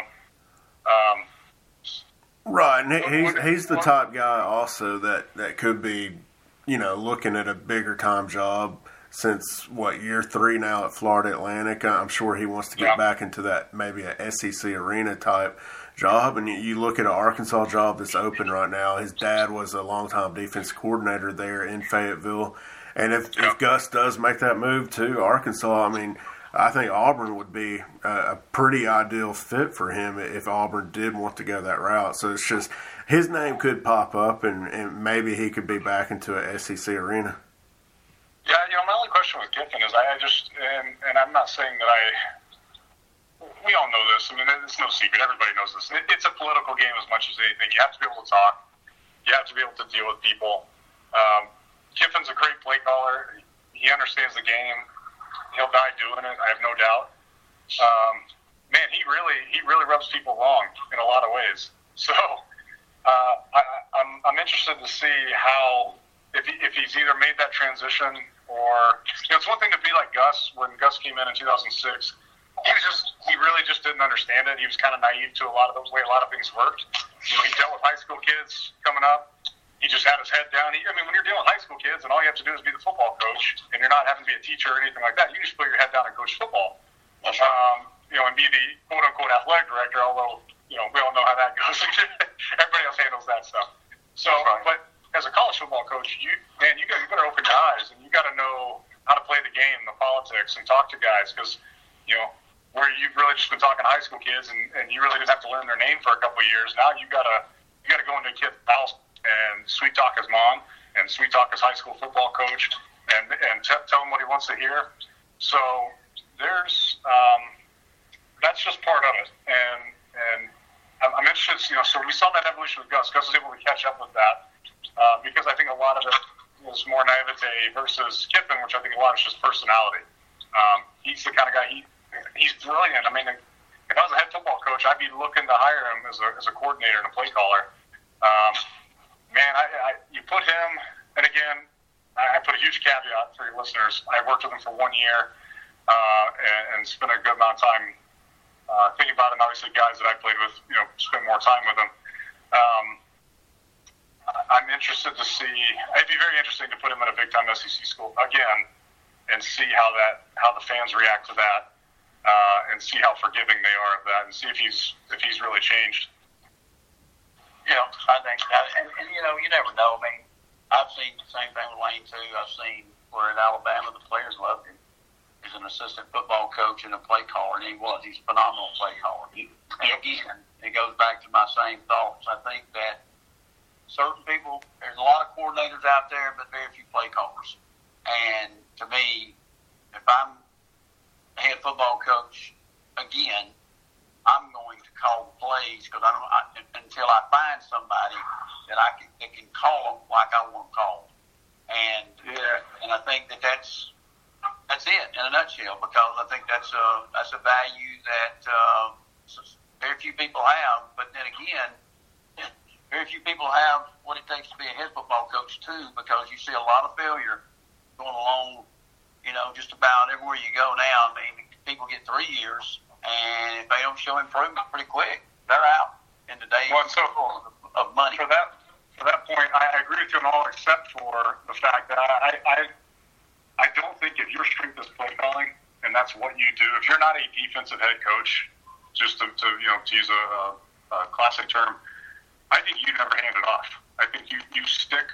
right, and he's the type guy also that could be, looking at a bigger time job. Since year 3 now at Florida Atlantic, I'm sure he wants to get back into that maybe a SEC arena type job. And you look at an Arkansas job that's open right now. His dad was a longtime defense coordinator there in Fayetteville, and if Gus does make that move to Arkansas, I mean, I think Auburn would be a pretty ideal fit for him if Auburn did want to go that route. So it's just his name could pop up, and maybe he could be back into a SEC arena. Yeah, my only question with Kiffin is I just, and I'm not saying that we all know this. I mean, it's no secret. Everybody knows this. It's a political game as much as anything. You have to be able to talk. You have to be able to deal with people. Kiffin's a great play caller. He understands the game. He'll die doing it. I have no doubt. Man, he really rubs people wrong in a lot of ways. So I'm interested to see how, if he's either made that transition or, it's one thing to be like Gus. When Gus came in 2006, he really just didn't understand it. He was kind of naive to a lot of the way a lot of things worked. He dealt with high school kids coming up. He just had his head down. When you're dealing with high school kids and all you have to do is be the football coach, and you're not having to be a teacher or anything like that, you just put your head down and coach football. That's right. And be the quote-unquote athletic director, although, we all know how that goes. Everybody else handles that stuff. So, but as a college football coach, you better open your eyes, and you got to know how to play the game, the politics, and talk to guys, because, where you've really just been talking to high school kids, and you really didn't have to learn their name for a couple of years. Now you got to go into a kid's house and sweet talk his mom and sweet talk his high school football coach and tell him what he wants to hear. So there's that's just part of it, and I'm interested. So we saw that evolution with Gus. Gus was able to catch up with that because I think a lot of it was more naivete versus Kiffin, which I think a lot is just personality. He's the kind of guy. He's brilliant. I mean, if I was a head football coach, I'd be looking to hire him as a coordinator and a play caller. You put him, and again, I put a huge caveat for your listeners. I worked with him for 1 year and spent a good amount of time thinking about it. And obviously, guys that I played with, spent more time with him. I'm interested to see. It'd be very interesting to put him in a big-time SEC school again and see how the fans react to that. And see how forgiving they are of that, and see if he's really changed. I think that, and you never know. I mean, I've seen the same thing with Lane too. I've seen where at Alabama the players loved him. He's an assistant football coach and a play caller, and he's a phenomenal play caller. Again, it goes back to my same thoughts. I think that certain people, there's a lot of coordinators out there, but very few play callers. And to me, if I'm head football coach, again, I'm going to call the plays because until I find somebody that can call them like I want them called, and I think that's it in a nutshell, because I think that's a value that very few people have. But then again, very few people have what it takes to be a head football coach too, because you see a lot of failure going along. Just about everywhere you go now. I mean, people get 3 years, and if they don't show improvement pretty quick, they're out in the days of money. For that point, I agree with you on all except for the fact that I don't think if your strength is play calling, and that's what you do, if you're not a defensive head coach, just to use a classic term, I think you never hand it off. I think you stick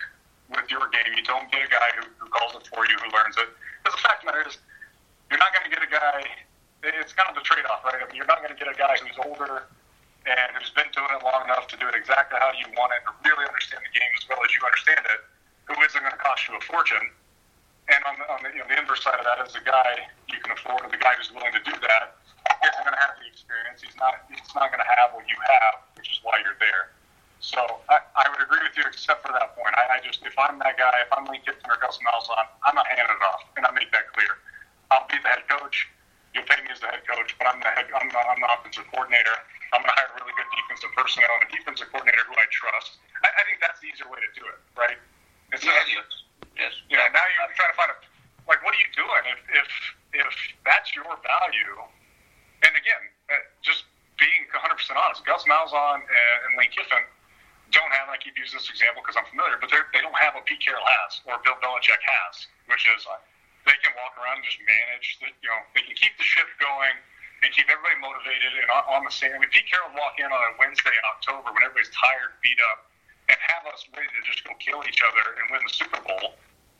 with your game. You don't get a guy who calls it for you, who learns it. Because the fact of the matter is, you're not going to get a guy. It's kind of the trade-off, right? I mean, you're not going to get a guy who's older and who's been doing it long enough to do it exactly how you want it, to really understand the game as well as you understand it, who isn't going to cost you a fortune. And on the inverse side of that is the guy you can afford, or the guy who's willing to do that isn't going to have the experience. He's not going to have what you have, which is why you're there. So I would agree with you, except for that point. I just, if I'm that guy, if I'm Lane Kiffin or Gus Malzahn, I'm not handing it off, and I make that clear. I'll be the head coach. You'll pay me as the head coach, but I'm the offensive coordinator. I'm going to hire a really good defensive personnel and a defensive coordinator who I trust. I think that's the easier way to do it, right? It's Yes. You know, now you're trying to find what are you doing if that's your value? And again, just being 100% honest, Gus Malzahn and Lane Kiffin don't have, I keep using this example because I'm familiar, but they don't have what Pete Carroll has or Bill Belichick has, which is they can walk around and just manage. They can keep the ship going and keep everybody motivated and on the same. I mean, Pete Carroll would walk in on a Wednesday in October when everybody's tired, beat up, and have us ready to just go kill each other and win the Super Bowl.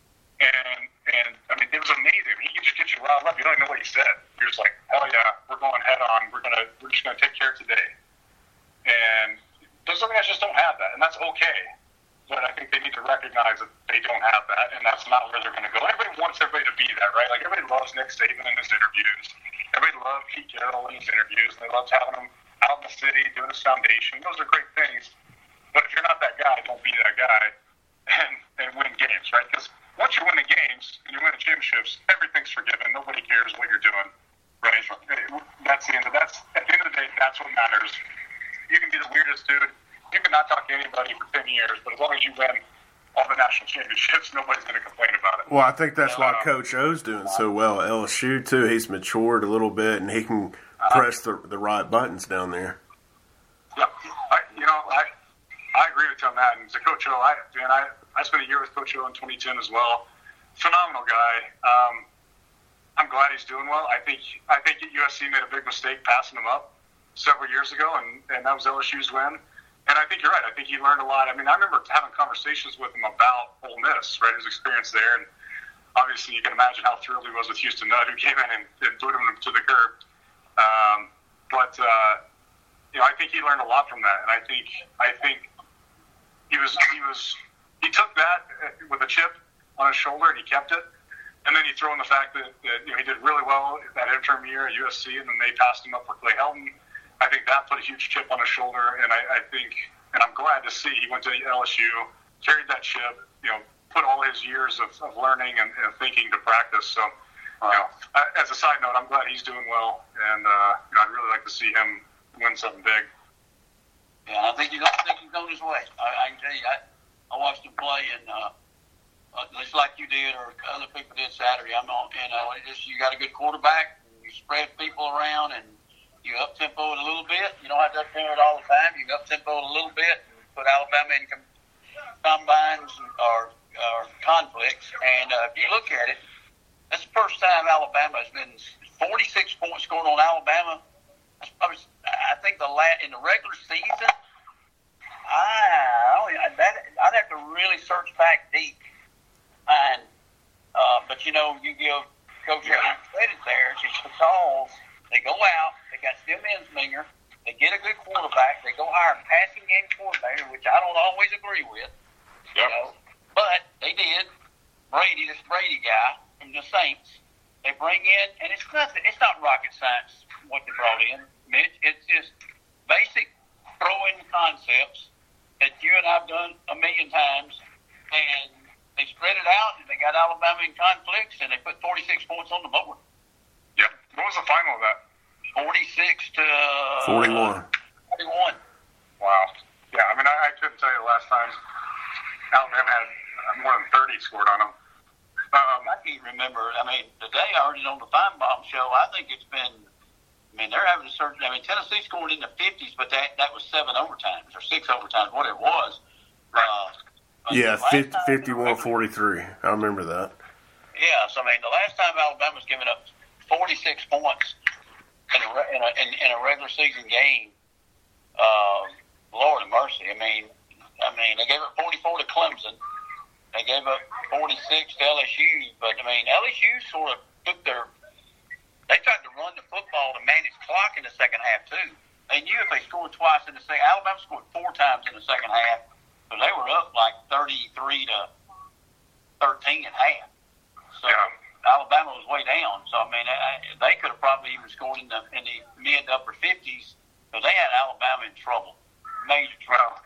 And I mean, it was amazing. He could just get you riled up. You don't even know what he said. You're just like, hell yeah, we're going head on. We're just gonna take care of today. And those other guys just don't have that, and that's okay. But I think they need to recognize that they don't have that, and that's not where they're going to go. Everybody wants everybody to be that, right? Like, everybody loves Nick Saban in his interviews. Everybody loves Pete Carroll in his interviews. They love having him out in the city doing his foundation. Those are great things. But if you're not that guy, don't be that guy and win games, right? Because once you're winning games and you're winning championships, everything's forgiven. Nobody cares what you're doing, right? That's the end of at the end of the day, that's what matters. You can be the weirdest dude. You can not talk to anybody for 10 years, but as long as you win all the national championships, nobody's going to complain about it. Well, I think that's why Coach O's doing so well at LSU, too. He's matured a little bit, and he can press the right buttons down there. Yeah. I agree with you on that. And to Coach O, I spent a year with Coach O in 2010 as well. Phenomenal guy. I'm glad he's doing well. I think USC made a big mistake passing him up several years ago, and that was LSU's win. And I think you're right. I think he learned a lot. I mean, I remember having conversations with him about Ole Miss, right, his experience there. And obviously you can imagine how thrilled he was with Houston Nutt, who came in and booted him to the curb. I think he learned a lot from that. And I think he took that with a chip on his shoulder and he kept it. And then you throw in the fact that he did really well that interim year at USC, and then they passed him up for Clay Helton. I think that put a huge chip on his shoulder, and I think, and I'm glad to see he went to LSU, carried that chip, put all his years of learning and thinking to practice. So, as a side note, I'm glad he's doing well, and I'd really like to see him win something big. Yeah, I think he's on his way. I can tell you, I watched him play, and just like you did or other people did Saturday, you got a good quarterback, and you spread people around, and you up-tempo it a little bit. You don't have to up-tempo it all the time. You up-tempo it a little bit and put Alabama in combines or conflicts. And if you look at it, that's the first time Alabama has been 46 points scored on Alabama. I think in the regular season, I'd have to really search back deep. But you give Coach credit there because they go out, they got Tim Ensminger, they get a good quarterback, they go hire a passing game coordinator, which I don't always agree with. Yep. But they did. This Brady guy from the Saints, they bring in, and it's not rocket science what they brought in, Mitch. It's just basic throwing concepts that you and I've done a million times, and they spread it out, and they got Alabama in conflicts, and they put 46 points on the board. Yeah. What was the final of that? 46 to 41. 41. Wow. Yeah, I mean, I couldn't tell you the last time Alabama had more than 30 scored on them. I can't remember. I mean, the day I heard it on the Feinbaum show, I think it's been. I mean, they're having a certain. I mean, Tennessee scored in the 50s, but that was 7 overtimes or 6 overtimes, whatever it was. Right. Yeah, 51-43. I remember that. Yeah, so I mean, the last time Alabama's given up 46 points in a regular season game, Lord have mercy. I mean, they gave up 44 to Clemson, They gave up 46 to LSU, but, I mean, LSU sort of took they tried to run the football to manage clock in the second half, too. They knew if they scored twice in the second, Alabama scored 4 times in the second half, but they were up like 33 to 13 at half. So Alabama was way down. So, I mean, they could have probably even scored in the mid to upper 50s, but they had Alabama in trouble, major trouble.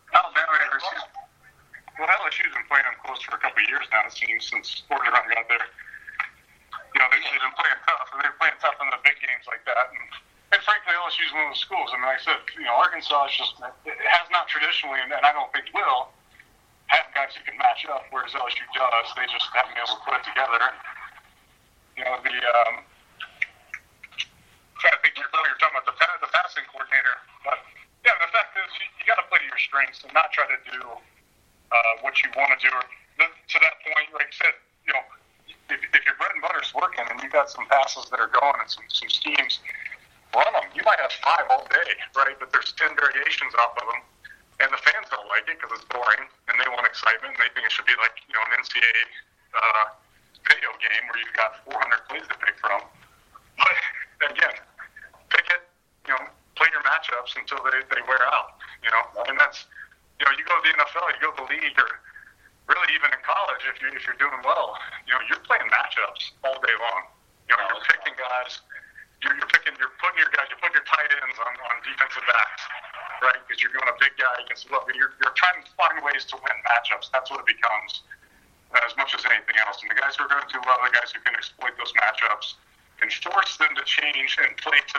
LSU's been playing them close for a couple of years now, it seems, since Orgeron got there. You know, they've been playing tough, and they're playing tough in the big games like that. And frankly, LSU's one of those schools. I mean, like I said, you know, Arkansas has not traditionally, and I don't think will, have guys who can match up, whereas LSU does. They just haven't been able to put it together. You know, trying to think you're talking about the passing coordinator. But, yeah, the fact is you got to play to your strengths and not try to do what you want to do. To that point, like I said, you know, if your bread and butter's working and you got some passes that are going and some schemes, run them. You might have 5 all day, right? But there's 10 variations off of them. And the fans don't like it because it's boring and they want excitement. They think it should be like, you know, an NCAA video game where you've got 400 plays to pick from. But again, pick it, you know, play your matchups until they wear out, you know. And that's, you know, you go to the NFL, you go to the league, or really even in college, if you're doing well, you know, you're playing matchups all day long. You know, you're picking guys, you're putting your guys, you put your tight ends on defensive backs, right? Because you're going a big guy against you're trying to find ways to win matchups. That's what it becomes, as much as anything else. And the guys who are going to do well, the guys who can exploit those matchups, can force them to change and play to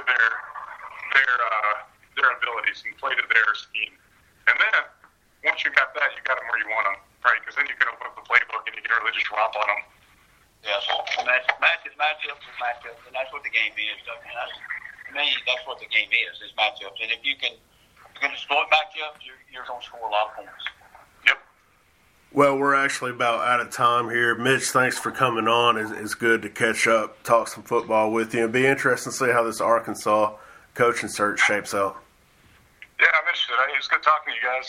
their abilities and play to their scheme. And then once you got that, you got them where you want them, right? Because then you can open up the playbook and you can really just romp on them. Yeah, so matchups, and that's what the game is. I mean, to me, that's what the game is matchups. And if you can exploit matchups, you're going to score a lot of points. Yep. Well, we're actually about out of time here. Mitch, thanks for coming on. It's good to catch up, talk some football with you. It'd be interesting to see how this Arkansas coaching search shapes out. Yeah, I'm interested. It was good talking to you guys.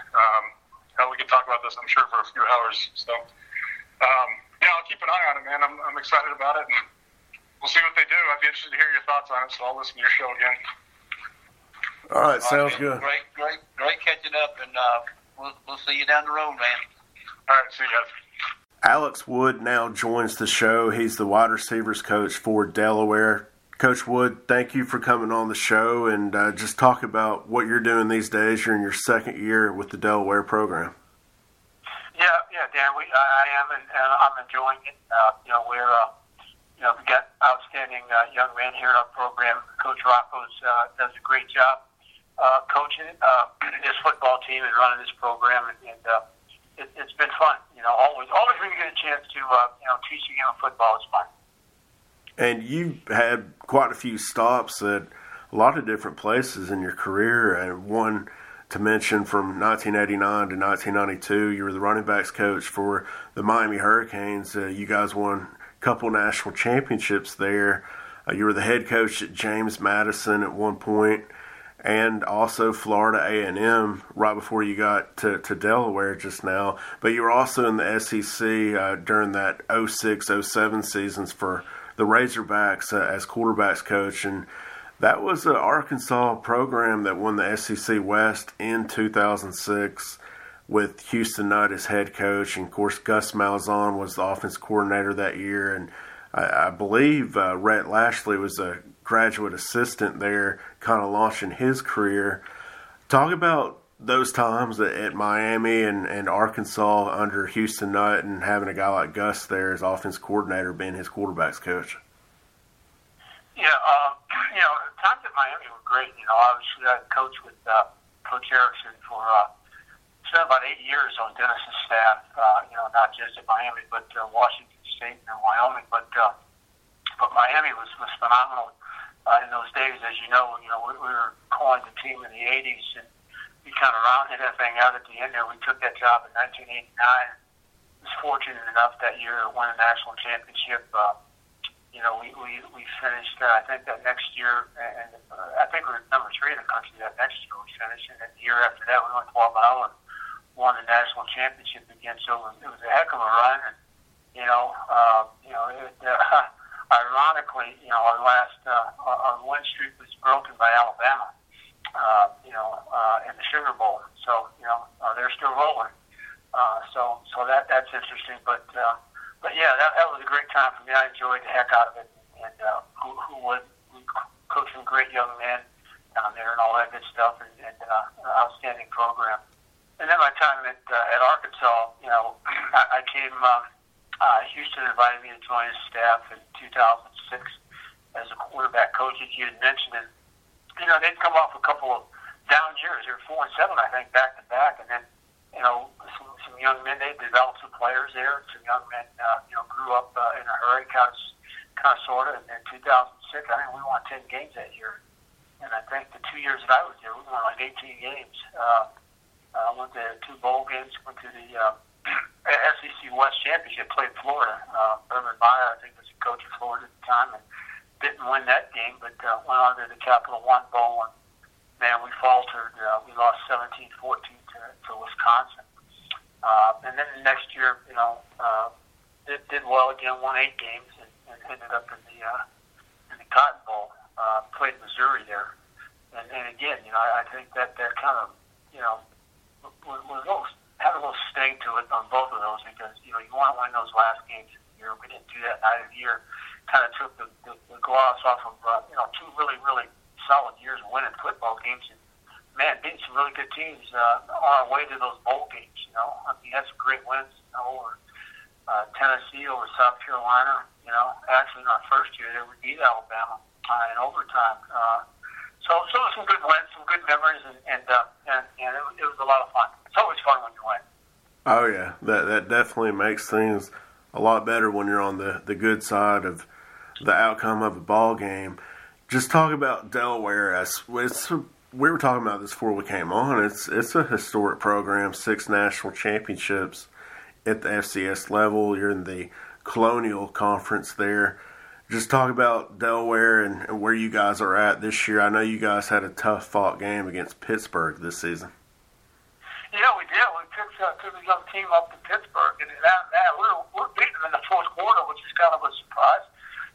We could talk about this, I'm sure, for a few hours. So, yeah, I'll keep an eye on it, man. I'm excited about it, and we'll see what they do. I'd be interested to hear your thoughts on it, so I'll listen to your show again. All right, sounds good. Great catching up, and we'll see you down the road, man. All right, see you guys. Alex Wood now joins the show. He's the wide receivers coach for Delaware. Coach Wood, thank you for coming on the show and just talk about what you're doing these days. You're in your second year with the Delaware program. Yeah, Dan, I am, and I'm enjoying it. We're we got outstanding young men here in our program. Coach Rocco's does a great job coaching this football team and running this program, and it's been fun. You know, always when you get a chance to teach a game of football, it's fun. And you've had quite a few stops at a lot of different places in your career, and one to mention from 1989 to 1992, you were the running backs coach for the Miami Hurricanes. You guys won a couple national championships there. You were the head coach at James Madison at one point, and also Florida A&M right before you got to Delaware just now. But you were also in the SEC during that 06-07 seasons for the Razorbacks as quarterbacks coach, and that was an Arkansas program that won the SEC West in 2006 with Houston Nutt as head coach, and of course Gus Malzahn was the offense coordinator that year, and I believe Rhett Lashley was a graduate assistant there, kind of launching his career. Talk about those times at Miami and Arkansas under Houston Nutt, and having a guy like Gus there as offense coordinator being his quarterbacks coach. Yeah, times at Miami were great. Obviously I coached with Coach Erickson for spent about 8 years on Dennis's staff. Not just at Miami, but Washington State and Wyoming. But Miami was phenomenal in those days. As you know, we were calling the team in the 80s, and we kind of rounded that thing out at the end there. We took that job in 1989. Was fortunate enough that year to win a national championship. We finished, I think, that next year, and I think we were number 3 in the country that next year we finished. And then the year after that, we went 12-0 and won the national championship again. So it was a heck of a run. And, ironically, our last our win streak was broken by Alabama, in the Sugar Bowl. So they're still rolling. So that's interesting. But yeah, that was a great time for me. I enjoyed the heck out of it. And who would? We coached some great young men down there and all that good stuff, and outstanding program. And then my time at Arkansas, I came. Houston invited me to join his staff in 2006 as a quarterback coach, as you had mentioned. And they'd come off a couple of down years. They were 4-7, I think, back to back. And then some young men. They developed some players there. Some young men, grew up in a hurry, kind of, sort of. And in 2006, I think we won 10 games that year. And I think the 2 years that I was there, we won like 18 games. Went to 2 bowl games. Went to the SEC West Championship. Played Florida. Urban Meyer, I think, was the coach of Florida at the time, and didn't win that game, but went on to the Capital One Bowl. And man, we faltered. We lost 17-14 to Wisconsin. And then the next year, did well again, won 8 games, and ended up in the Cotton Bowl. Played Missouri there, and again, I think that they're kind of, had a little sting to it on both of those, because you want to win those last games of the year. We didn't do that night of the year. Kind of took the gloss off of 2 really, really solid years of winning football games, and man, beating some really good teams on our way to those bowl games. Had some great wins over Tennessee, over South Carolina. Actually in our first year there, we beat Alabama in overtime. So some good wins, some good memories, and it was a lot of fun. It's always fun when you win. Oh yeah, that definitely makes things a lot better when you're on the good side of the outcome of a ball game. Just talk about Delaware. We were talking about this before we came on. It's a historic program, 6 national championships at the FCS level. You're in the Colonial Conference there. Just talk about Delaware and where you guys are at this year. I know you guys had a tough-fought game against Pittsburgh this season. Yeah, we did. We took a young team up to Pittsburgh, and we're beating them in the fourth quarter, which is kind of a surprise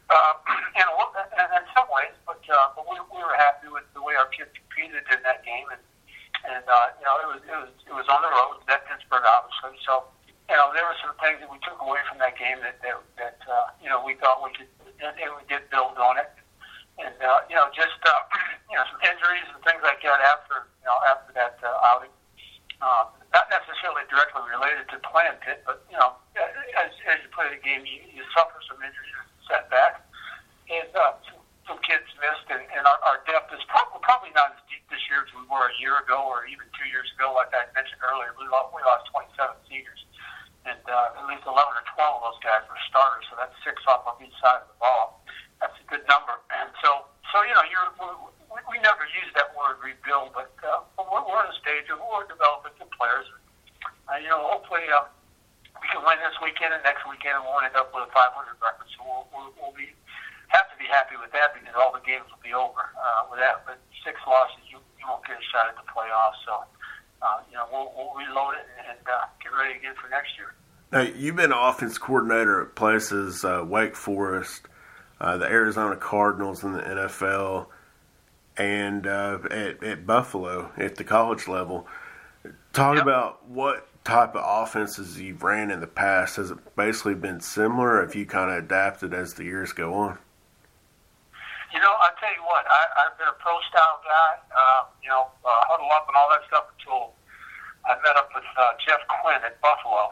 in some ways. But we were happy with the way our kids competed in that game, and it was on the road at Pittsburgh, obviously. So there were some things that we took away from that game that we thought we could, and we did build on it. And just some injuries and things like that after that outing. Not necessarily directly related to playing Pitt, but as you play the game, you suffer some injuries, setbacks, and some kids missed, and our depth is probably not as deep this year as we were a year ago or even 2 years ago. Like I mentioned earlier, we lost 27 seniors, and at least 11 or 12 of those guys were starters, so that's 6 off of each side of the ball. That's a good number, and so we never use that word rebuild, but we're in a stage of we're developing some players. Hopefully we can win this weekend and next weekend, and we'll end up with a 500 record. So we'll have to be happy with that, because all the games will be over with that. But 6 losses, you won't get a shot at the playoffs. So we'll reload it and get ready again for next year. Now, you've been offense coordinator at places Wake Forest, the Arizona Cardinals in the NFL, and at Buffalo at the college level. Talk about what type of offenses you've ran in the past. Has it basically been similar, or have you kind of adapted as the years go on? I'll tell you what, I've been a pro-style guy, huddle up and all that stuff until I met up with Jeff Quinn at Buffalo.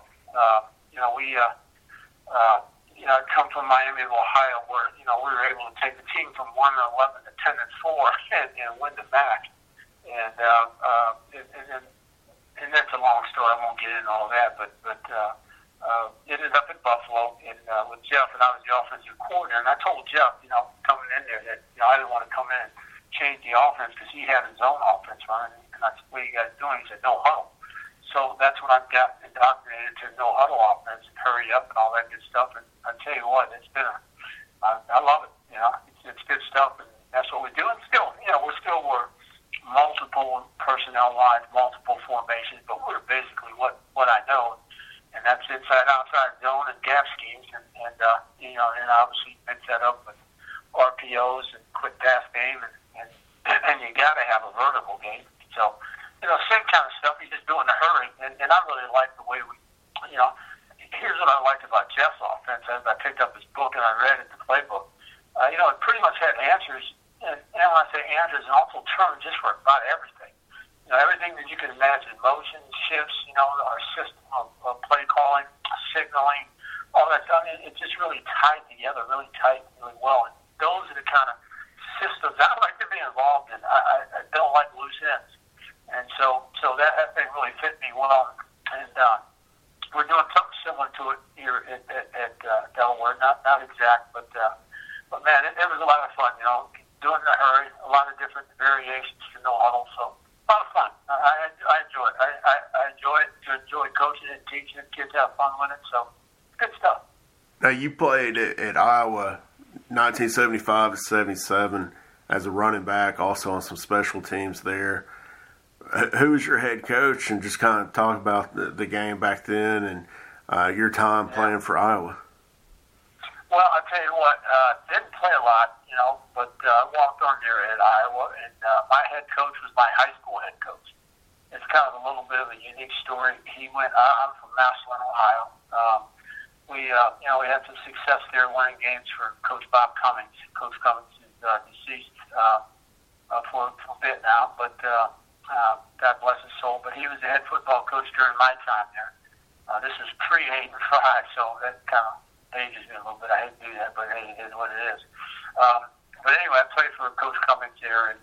I come from Miami of Ohio, where we were able to take the team from 1-11 to 10-4 and win the MAC, and that's a long story. I won't get into all that, but ended up at Buffalo and with Jeff, and I was the offensive coordinator. And I told Jeff, coming in there, that I didn't want to come in and change the offense, because he had his own offense running. And I said, "What are you guys doing?" He said, "No huddle." So that's when I got indoctrinated to no huddle offense and hurry up and all that good stuff. And I tell you what, it's been I love it. It's good stuff, and that's what we do. And still, we're multiple personnel lines, multiple formations, but we're basically what what I know, and that's inside, outside zone and gap schemes, and obviously mix that up with RPOs and quick pass game, and you got to have a vertical game. So, same kind of stuff. You just do it in a hurry, and I really like the way we, here's what I liked about Jeff's offense. As I picked up his book and I read it, the playbook, it pretty much had answers, and when I say answers, and also terms just for about everything. Everything that you can imagine, motion, shifts, our system of play calling, signaling, all that stuff, it's just really tied together, really tight, really well. And those are the kind of systems I like to be involved in. I don't like loose ends. And so that thing really fit me well. And we're doing something similar to it here at Delaware. Not exact, but man, it was a lot of fun, doing it in a hurry, a lot of different variations to no huddle. So a lot of fun. I enjoy it. I enjoy coaching it, teaching it. Kids have fun with it. So good stuff. Now, you played at Iowa 1975 to 77 as a running back, also on some special teams there. Who was your head coach? And just kind of talk about the game back then and your time playing for Iowa. Well, I'll tell you what, didn't play a lot, but I walked on there at Iowa, and my head coach was my high school head coach. It's kind of a little bit of a unique story. I'm from Massillon, Ohio. We had some success there winning games for Coach Bob Cummings. Coach Cummings is deceased for a bit now, but God bless his soul. But he was the head football coach during my time there. This is pre-85, so that kind of ages me a little bit. I hate to do that, but hey, it is what it is. But anyway, I played for Coach Cummings there, and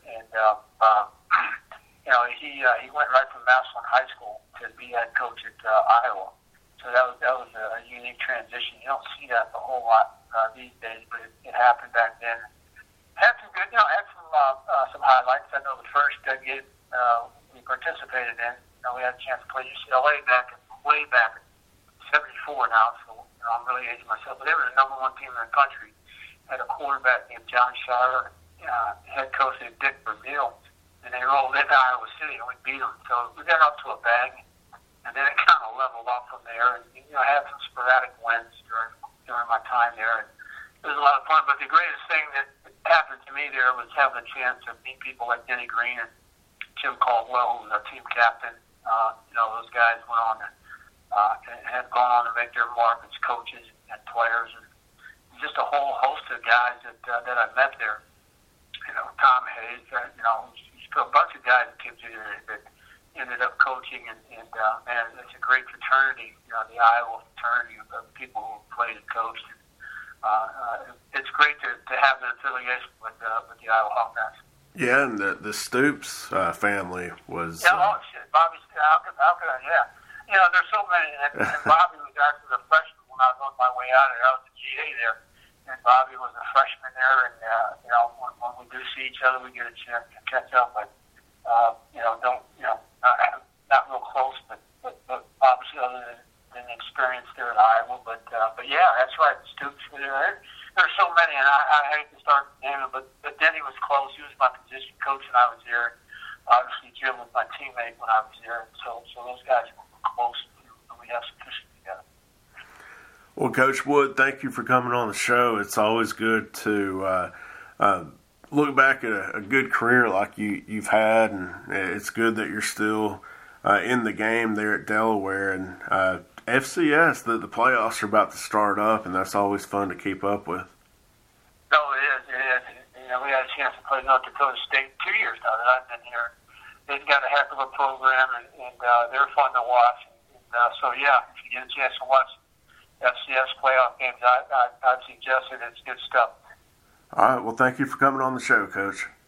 he went right from Massillon High School to be head coach at Iowa. So that was a unique transition. You don't see that a whole lot these days, but it happened back then. Had some good, had some highlights. I know the first game we participated in, we had a chance to play UCLA way back in '74 now. So I'm really aging myself, but they were the number one team in the country. Had a quarterback named John Shire, head coach named Dick Vermeil, and they rolled into Iowa City and we beat them. So we got up to a bang, and then it kind of leveled off from there. And I had some sporadic wins during my time there, and it was a lot of fun. But the greatest thing that happened to me there was having a chance to meet people like Denny Green and Jim Caldwell, who was our team captain. Those guys went on and had gone on to make their mark as coaches and players, and just a whole host of guys that I met there. Tom Hayes, just a bunch of guys that came through there that ended up coaching, and man, it's a great fraternity. The Iowa fraternity of people who played and coached. It's great to have an affiliation with the Iowa Hawkeyes. Yeah, and the Stoops family was. Bobby. How could I? Yeah. There's so many. And Bobby was actually a freshman when I was on my way out of there. I was a GA there, and Bobby was a freshman there. And when we do see each other, we get a chance to catch up. But not real close, but obviously other than the experience there at Iowa. But yeah, that's right. The Stoops were there. There's so many, and I hate to start naming, but Denny was close. He was my position coach when I was there. Obviously, Jim was my teammate when I was there. So those guys were close, and we have some history together. Well, Coach Wood, thank you for coming on the show. It's always good to look back at a good career like you've had, and it's good that you're still in the game there at Delaware. And FCS, the playoffs are about to start up, and that's always fun to keep up with. No, it is. We had a chance to play North Dakota State 2 years now that I've been here. They've got a heck of a program, and they're fun to watch. And so, yeah, if you get a chance to watch FCS playoff games, I'd suggest it. It's good stuff. All right. Well, thank you for coming on the show, Coach.